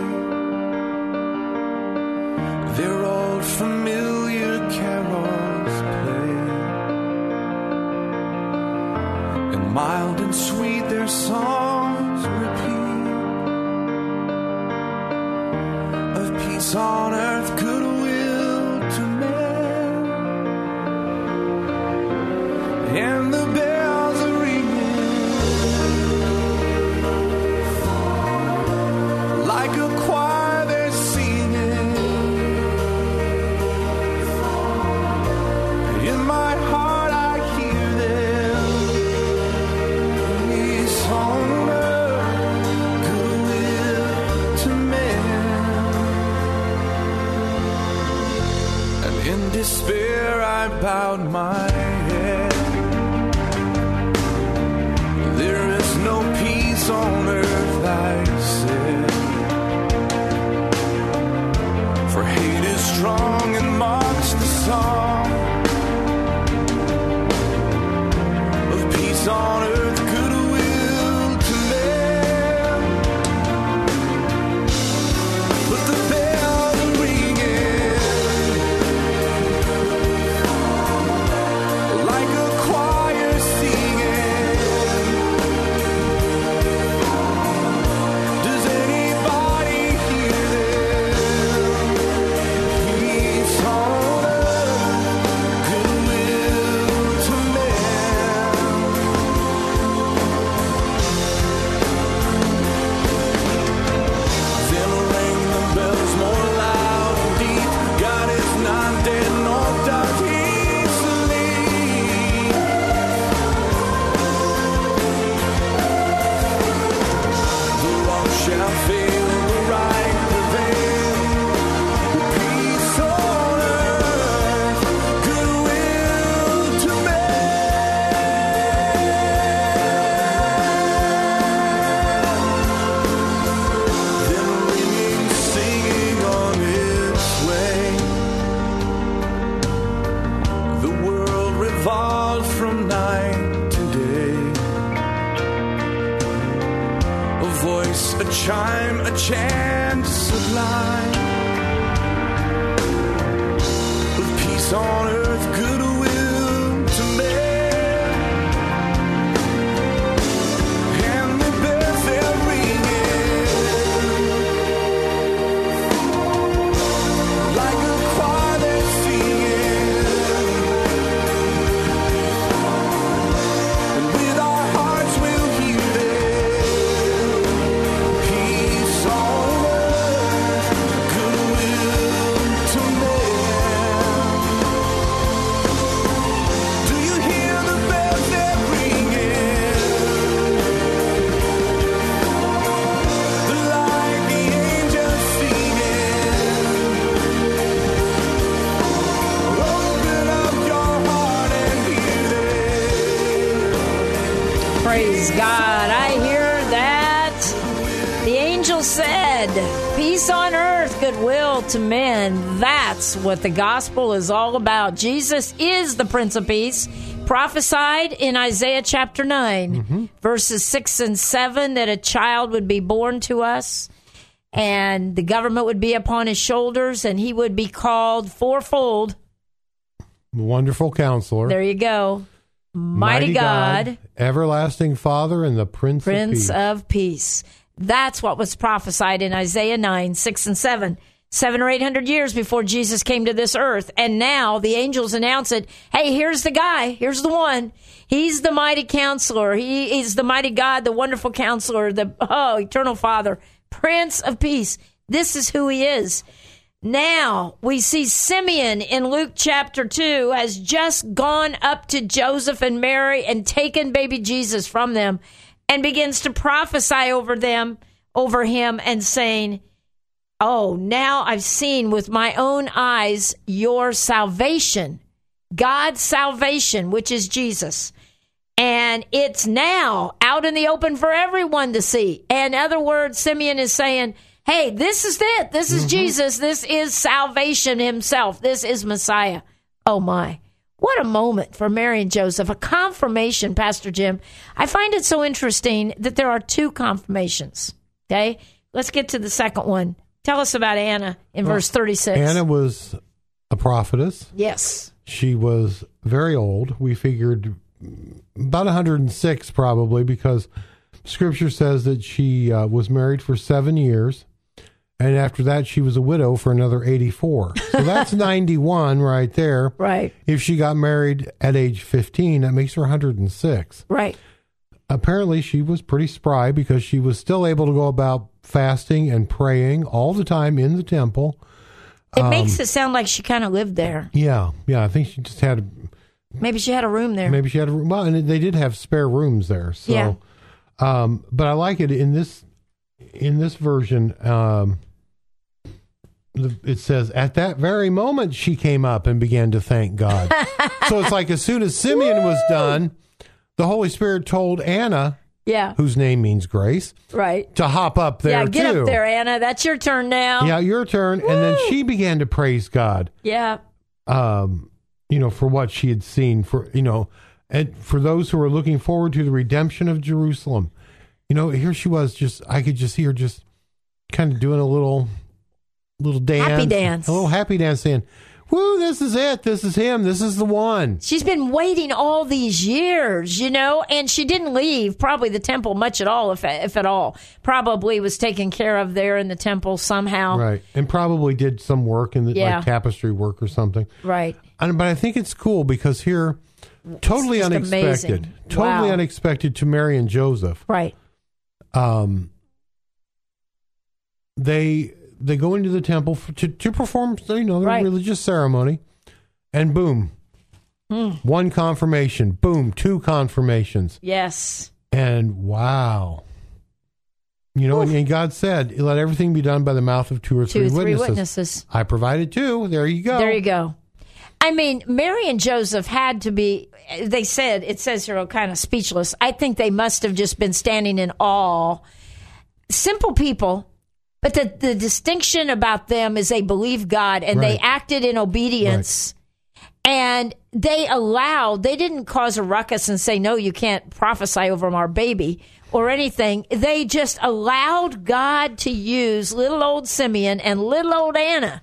Their old familiar carols play, and mild and sweet their songs repeat, of peace on earth, goodwill to men. And the bells are ringing like a choir, they're singing. In my heart I hear them. Peace on earth, goodwill to men. And in despair I bowed my head. There is no peace on earth, I said, for hate is strong and mocks the song of peace on earth, goodwill to men. But the bells are ringing like a choir singing. Does anybody hear them? Peace on earth, goodwill to men. Then rang the bells more loud and deep. God is not dead, nor does he sleep. The wrong shall fail, the right prevail. Peace on earth, goodwill to men. Then ringing, singing on its way. The world revolves from night to day. A voice, a chime, a chant sublime of peace on earth, goodwill to men. And the bells they're ringing like a choir they're singing. And with our hearts we'll hear them. Peace on earth, goodwill to men. Praise God. I hear that. The angel said, peace on earth, goodwill to men. That's what the gospel is all about. Jesus is the Prince of Peace, prophesied in Isaiah chapter 9, verses 6 and 7, that a child would be born to us, and the government would be upon his shoulders, and he would be called fourfold. Wonderful Counselor. There you go. Mighty God, everlasting Father, and the Prince of Peace. That's what was prophesied in Isaiah 9, 6 and 7. 700 or 800 years before Jesus came to this earth. And now the angels announce it. Hey, here's the guy. Here's the one. He's the mighty Counselor. He is the mighty God, the wonderful Counselor, the eternal Father, Prince of Peace. This is who he is. Now, we see Simeon in Luke chapter 2 has just gone up to Joseph and Mary and taken baby Jesus from them and begins to prophesy over him and saying, oh, now I've seen with my own eyes your salvation, God's salvation, which is Jesus. And it's now out in the open for everyone to see. In other words, Simeon is saying, hey, this is it. This is Jesus. This is salvation himself. This is Messiah. Oh, my. What a moment for Mary and Joseph. A confirmation, Pastor Jim. I find it so interesting that there are two confirmations. Okay? Let's get to the second one. Tell us about Anna in verse 36. Anna was a prophetess. Yes. She was very old. We figured about 106 probably, because Scripture says that she was married for 7 years. And after that, she was a widow for another 84. So that's 91 right there. Right. If she got married at age 15, that makes her 106. Right. Apparently, she was pretty spry because she was still able to go about fasting and praying all the time in the temple. It makes it sound like she kind of lived there. Yeah. I think she just had... Maybe she had a room there. Maybe she had a room. Well, and they did have spare rooms there. So, yeah. But I like it in this version. It says, at that very moment, she came up and began to thank God. So it's like as soon as Simeon was done, the Holy Spirit told Anna, whose name means grace, right, to hop up there, get up there, Anna. That's your turn now. Yeah, your turn. Woo! And then she began to praise God. Yeah. For what she had seen, and for those who were looking forward to the redemption of Jerusalem. Here she was, I could just see her just kind of doing a little dance. Happy dance. A little happy dance saying, woo, this is it. This is him. This is the one. She's been waiting all these years, and she didn't leave probably the temple much at all, if at all. Probably was taken care of there in the temple somehow. Right. And probably did some work in like tapestry work or something. Right. But I think it's cool because here, totally unexpected. Amazing. Totally unexpected to Mary and Joseph. Right. They go into the temple to perform, their religious ceremony, and boom, one confirmation. Boom, two confirmations. Yes. And wow, and God said, "Let everything be done by the mouth of two or three witnesses." I provided two. There you go. There you go. I mean, Mary and Joseph had to be. It says here, kind of speechless. I think they must have just been standing in awe. Simple people. But the distinction about them is they believed God and they acted in obedience. Right. And they didn't cause a ruckus and say, no, you can't prophesy over our baby or anything. They just allowed God to use little old Simeon and little old Anna.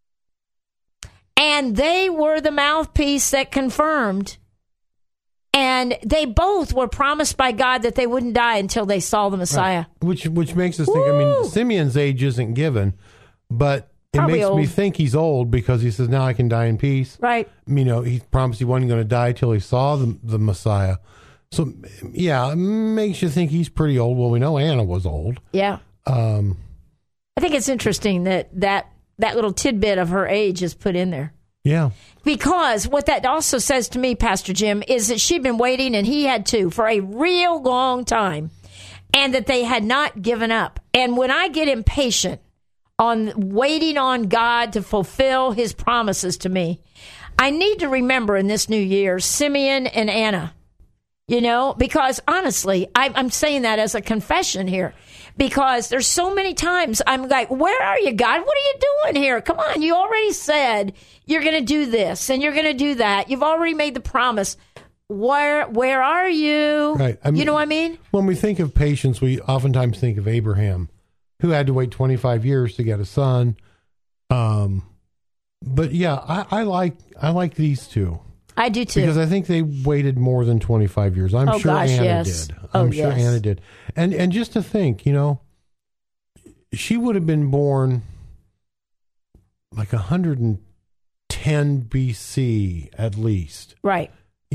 And they were the mouthpiece that confirmed. And they both were promised by God that they wouldn't die until they saw the Messiah. Right. Which makes us think, Simeon's age isn't given, but it Probably makes old. me think he's old because he says, now I can die in peace. Right. He promised he wasn't going to die till he saw the Messiah. So, it makes you think he's pretty old. Well, we know Anna was old. Yeah. I think it's interesting that little tidbit of her age is put in there. Yeah. Because what that also says to me, Pastor Jim, is that she'd been waiting, and he had too, for a real long time, and that they had not given up. And when I get impatient on waiting on God to fulfill his promises to me, I need to remember in this new year, Simeon and Anna. Because honestly, I'm saying that as a confession here, because there's so many times I'm like, where are you, God? What are you doing here? Come on. You already said you're going to do this and you're going to do that. You've already made the promise. Where are you? Right. You know what I mean? When we think of patience, we oftentimes think of Abraham, who had to wait 25 years to get a son. But yeah, I like these two. I do too. Because I think they waited more than 25 years. I'm sure Anna did. I'm sure Anna did. And just to think, she would have been born like 110 BC at least. Right.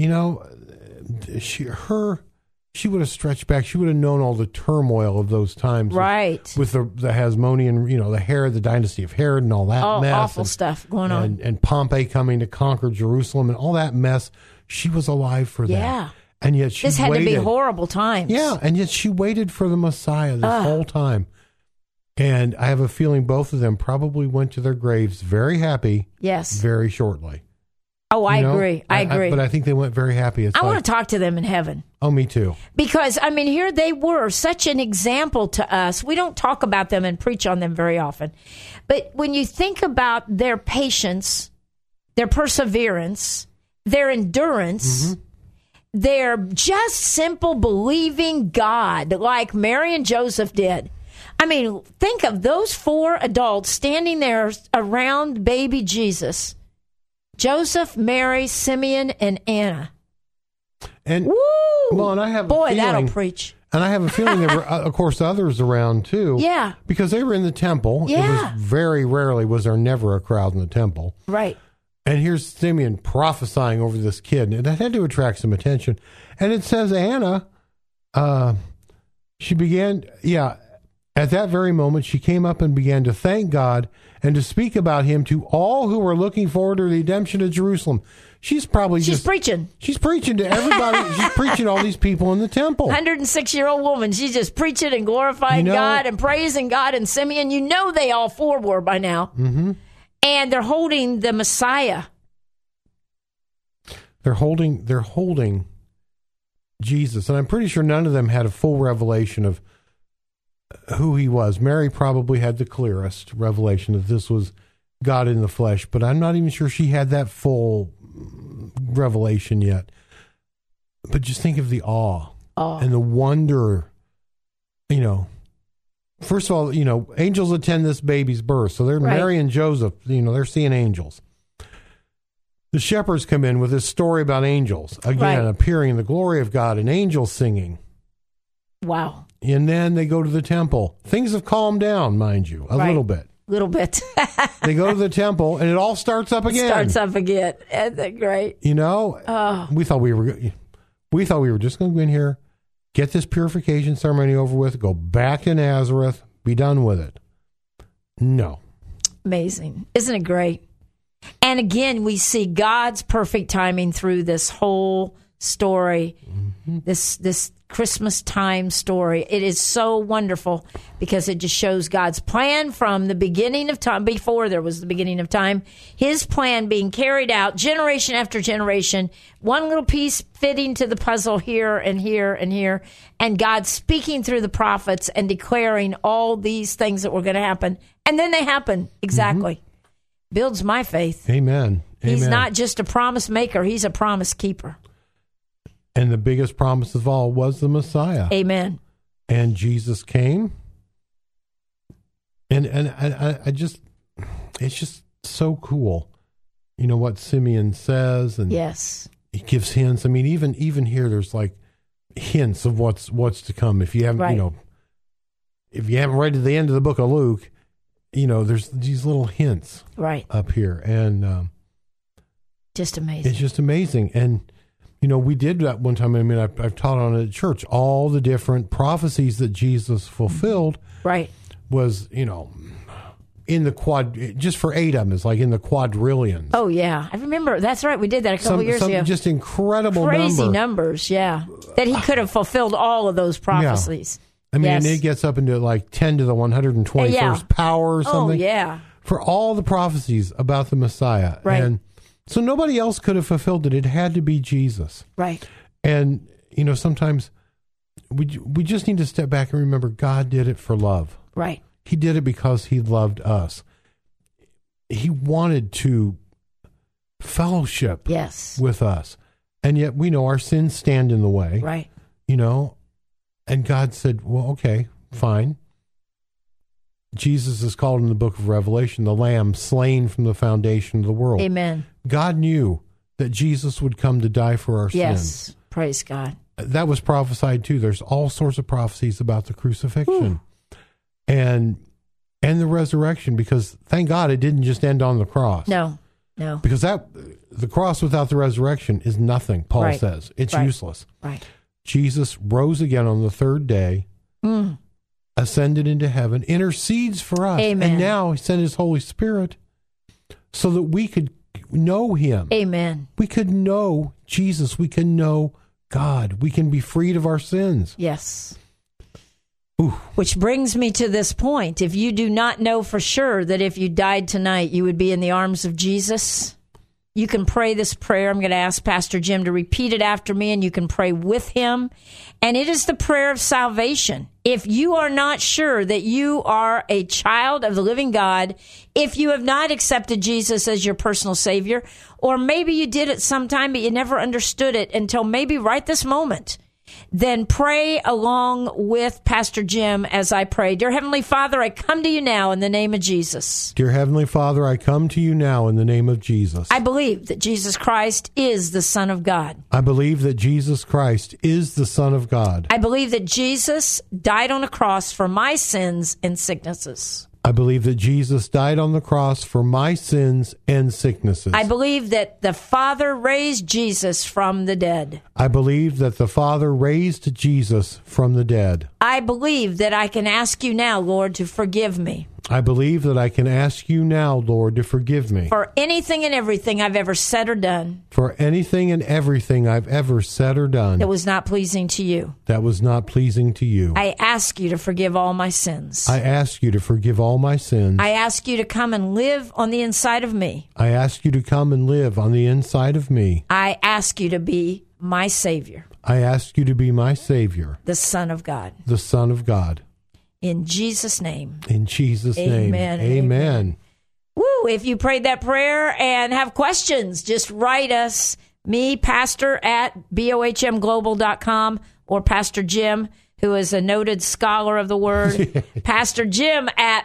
She would have stretched back. She would have known all the turmoil of those times. Right. With the Hasmonean, the dynasty of Herod and all that mess. Awful stuff going on. And Pompey coming to conquer Jerusalem and all that mess. She was alive for that. Yeah. And yet she waited. This had to be horrible times. Yeah, and yet she waited for the Messiah this whole time. And I have a feeling both of them probably went to their graves very happy. Yes. Very shortly. Oh, I agree. I agree. But I think they went very happy. I want to talk to them in heaven. Oh, me too. Because, here they were, such an example to us. We don't talk about them and preach on them very often. But when you think about their patience, their perseverance, their endurance, their just simple believing God, like Mary and Joseph did. Think of those 4 adults standing there around baby Jesus. Joseph, Mary, Simeon, and Anna. And woo! And I have boy, that'll preach. And I have a feeling there were, of course, others around too. Yeah, because they were in the temple. Yeah, it was very rarely was there never a crowd in the temple. Right. And here's Simeon prophesying over this kid, and that had to attract some attention. And it says Anna, she began. Yeah, at that very moment, she came up and began to thank God and to speak about him to all who were looking forward to the redemption of Jerusalem. She's preaching. She's preaching to everybody. She's preaching to all these people in the temple. 106-year-old woman. She's just preaching and glorifying God and praising God. And Simeon, they all 4 were by now. Mm-hmm. And they're holding the Messiah. They're holding Jesus. And I'm pretty sure none of them had a full revelation of who he was. Mary probably had the clearest revelation that this was God in the flesh, but I'm not even sure she had that full revelation yet. But just think of the awe and the wonder. First of all, angels attend this baby's birth, so they're Mary and Joseph. They're seeing angels. The shepherds come in with this story about angels again appearing in the glory of God and angels singing. Wow. And then they go to the temple. Things have calmed down, mind you, a little bit. They go to the temple, and it all starts up again. Isn't that great? We thought we were just going to go in here, get this purification ceremony over with, go back to Nazareth, be done with it. No. Amazing. Isn't it great? And again, we see God's perfect timing through this whole story, this Christmas time story. It is so wonderful because it just shows God's plan from the beginning of time, before there was the beginning of time, his plan being carried out generation after generation, one little piece fitting to the puzzle here and here and here, and God speaking through the prophets and declaring all these things that were going to happen. And then they happen. Exactly. Builds my faith. Amen. He's not just a promise maker. He's a promise keeper. And the biggest promise of all was the Messiah. Amen. And Jesus came. And I just, it's just so cool. What Simeon says, and yes, he gives hints. Even here, there's like hints of what's to come. If you haven't, if you haven't read to the end of the book of Luke, there's these little hints up here, and just amazing. It's just amazing, and. We did that one time. I've taught on it at church. All the different prophecies that Jesus fulfilled, was in the just for 8 of them, it's like in the quadrillions. Oh yeah, I remember. That's right. We did that a couple years ago. Just incredible, crazy numbers. Yeah, that he could have fulfilled all of those prophecies. Yeah. And it gets up into like 10 to the 121st power or something. Oh yeah, for all the prophecies about the Messiah. Right. And so nobody else could have fulfilled it. It had to be Jesus. Right. And, sometimes we just need to step back and remember God did it for love. Right. He did it because he loved us. He wanted to fellowship with us. And yet we know our sins stand in the way. Right. And God said, well, okay, fine. Jesus is called in the book of Revelation the Lamb slain from the foundation of the world. Amen. God knew that Jesus would come to die for our sins. Yes. Praise God. That was prophesied too. There's all sorts of prophecies about the crucifixion and the resurrection, because thank God it didn't just end on the cross. No. Because the cross without the resurrection is nothing, Paul says. It's useless. Right. Jesus rose again on the third day, ascended into heaven, intercedes for us. Amen. And now he sent his Holy Spirit so that we could know him. Amen. We could know Jesus. We can know God. We can be freed of our sins. Yes. Ooh. Which brings me to this point. If you do not know for sure that if you died tonight, you would be in the arms of Jesus, you can pray this prayer. I'm going to ask Pastor Jim to repeat it after me, and you can pray with him. And it is the prayer of salvation. If you are not sure that you are a child of the living God, if you have not accepted Jesus as your personal Savior, or maybe you did at some time, but you never understood it until maybe right this moment, then pray along with Pastor Jim as I pray. Dear Heavenly Father, I come to you now in the name of Jesus. Dear Heavenly Father, I come to you now in the name of Jesus. I believe that Jesus Christ is the Son of God. I believe that Jesus Christ is the Son of God. I believe that Jesus died on a cross for my sins and sicknesses. I believe that Jesus died on the cross for my sins and sicknesses. I believe that the Father raised Jesus from the dead. I believe that the Father raised Jesus from the dead. I believe that I can ask you now, Lord, to forgive me. I believe that I can ask you now, Lord, to forgive me. For anything and everything I've ever said or done. For anything and everything I've ever said or done. That was not pleasing to you. That was not pleasing to you. I ask you to forgive all my sins. I ask you to forgive all my sins. I ask you to come and live on the inside of me. I ask you to come and live on the inside of me. I ask you to be my Savior. I ask you to be my Savior. The Son of God. The Son of God. In Jesus' name. In Jesus' name. Amen. Amen. Woo! If you prayed that prayer and have questions, just write us, me, pastor at bohmglobal.com, or Pastor Jim, who is a noted scholar of the word, Pastor Jim at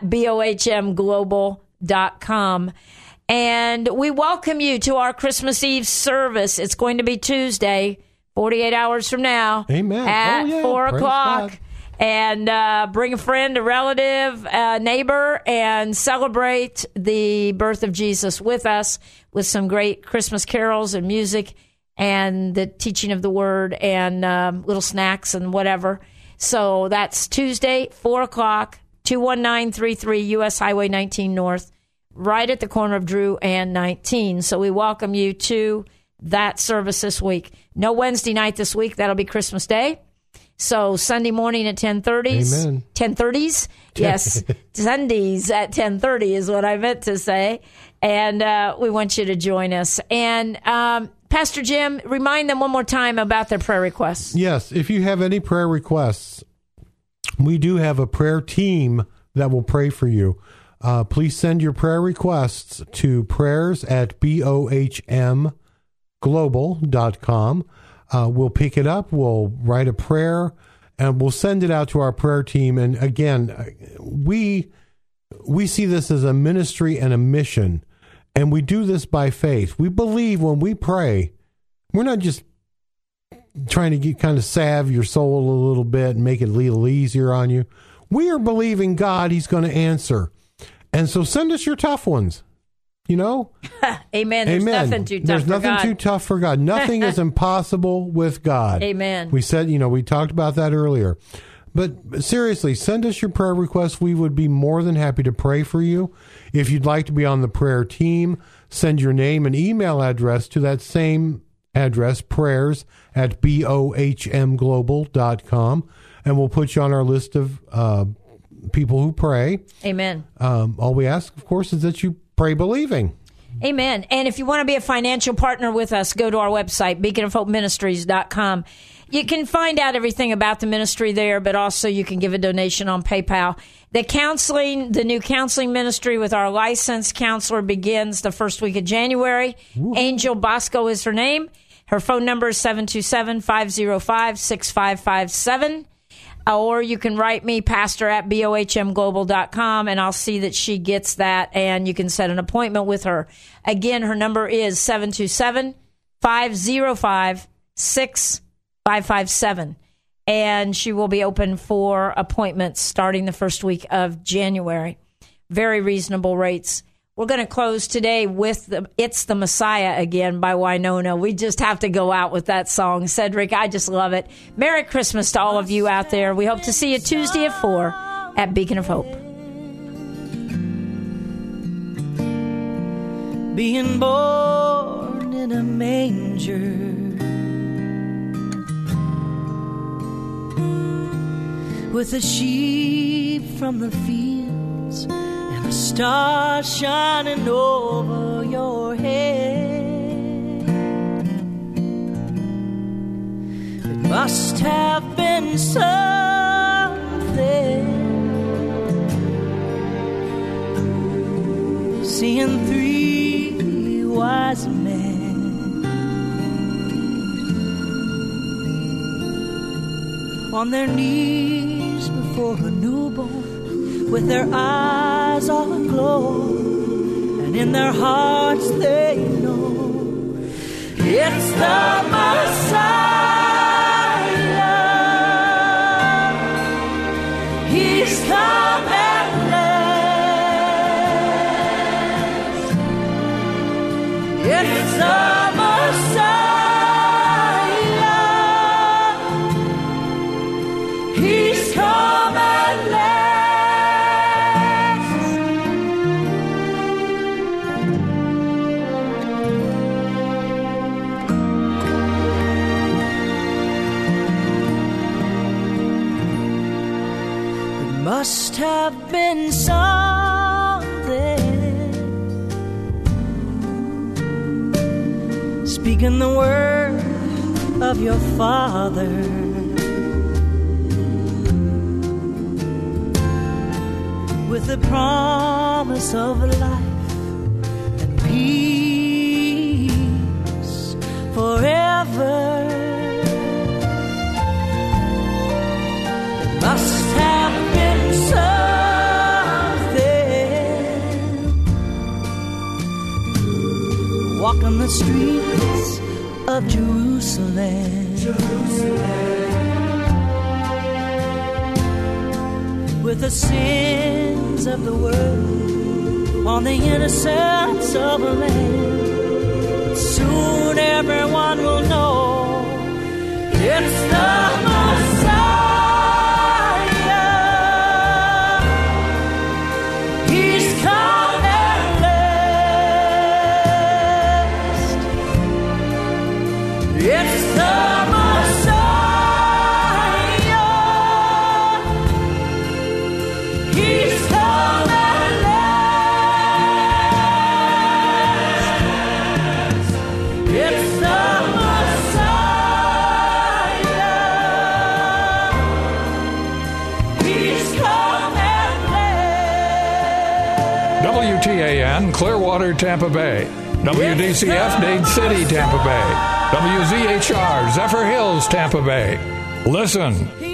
bohmglobal.com. And we welcome you to our Christmas Eve service. It's going to be Tuesday, 48 hours from now. Amen. At 4 Praise o'clock. God. And bring a friend, a relative, a neighbor, and celebrate the birth of Jesus with us with some great Christmas carols and music and the teaching of the word and little snacks and whatever. So that's Tuesday, 4 o'clock, 21933 U.S. Highway 19 North, right at the corner of Drew and 19. So we welcome you to that service this week. No Wednesday night this week. That'll be Christmas Day. So Sunday morning at 10:30. Amen. 10:30s? Yes. Sundays at 10:30 is what I meant to say. And we want you to join us. And Pastor Jim, remind them one more time about their prayer requests. Yes. If you have any prayer requests, we do have a prayer team that will pray for you. Please send your prayer requests to prayers@bohmglobal.com. We'll pick it up, we'll write a prayer, and we'll send it out to our prayer team. And again, we see this as a ministry and a mission, and we do this by faith. We believe when we pray, we're not just trying to kind of salve your soul a little bit and make it a little easier on you. We are believing God, He's going to answer. And so send us your tough ones. You know? Amen. There's nothing too tough for God. There's nothing too tough for God. Nothing is impossible with God. Amen. We said, we talked about that earlier. But seriously, send us your prayer requests. We would be more than happy to pray for you. If you'd like to be on the prayer team, send your name and email address to that same address, prayers@bohmglobal.com, and we'll put you on our list of people who pray. Amen. All we ask, of course, is that you pray believing. Amen. And if you want to be a financial partner with us, go to our website, beaconofhopeministries.com. You can find out everything about the ministry there, but also you can give a donation on PayPal. The new counseling ministry with our licensed counselor begins the first week of January. Ooh. Angel Bosco is her name. Her phone number is 727-505-6557. Or you can write me, pastor@bohmglobal.com, and I'll see that she gets that, and you can set an appointment with her. Again, her number is 727-505-6557. And she will be open for appointments starting the first week of January. Very reasonable rates. We're going to close today with It's the Messiah again by Wynonna. We just have to go out with that song. Cedric, I just love it. Merry Christmas to all of you out there. We hope to see you Tuesday at 4 at Beacon of Hope. Being born in a manger, with the sheep from the fields and the stars shining over your head. It must have been something, seeing 3 wise men on their knees before a newborn, with their eyes all aglow, and in their hearts they know it's the Messiah. He's come at last. It's the Messiah. Must have been something, speaking the word of your Father, with the promise of life and peace forever. It must have been something, walking the streets of Jerusalem, with the sins of the world on the innocence of a lamb. Soon everyone will know it's the Messiah. WTAN, Clearwater, Tampa Bay. WDCF, Dade City, Tampa Bay. WZHR, Zephyr Hills, Tampa Bay. Listen.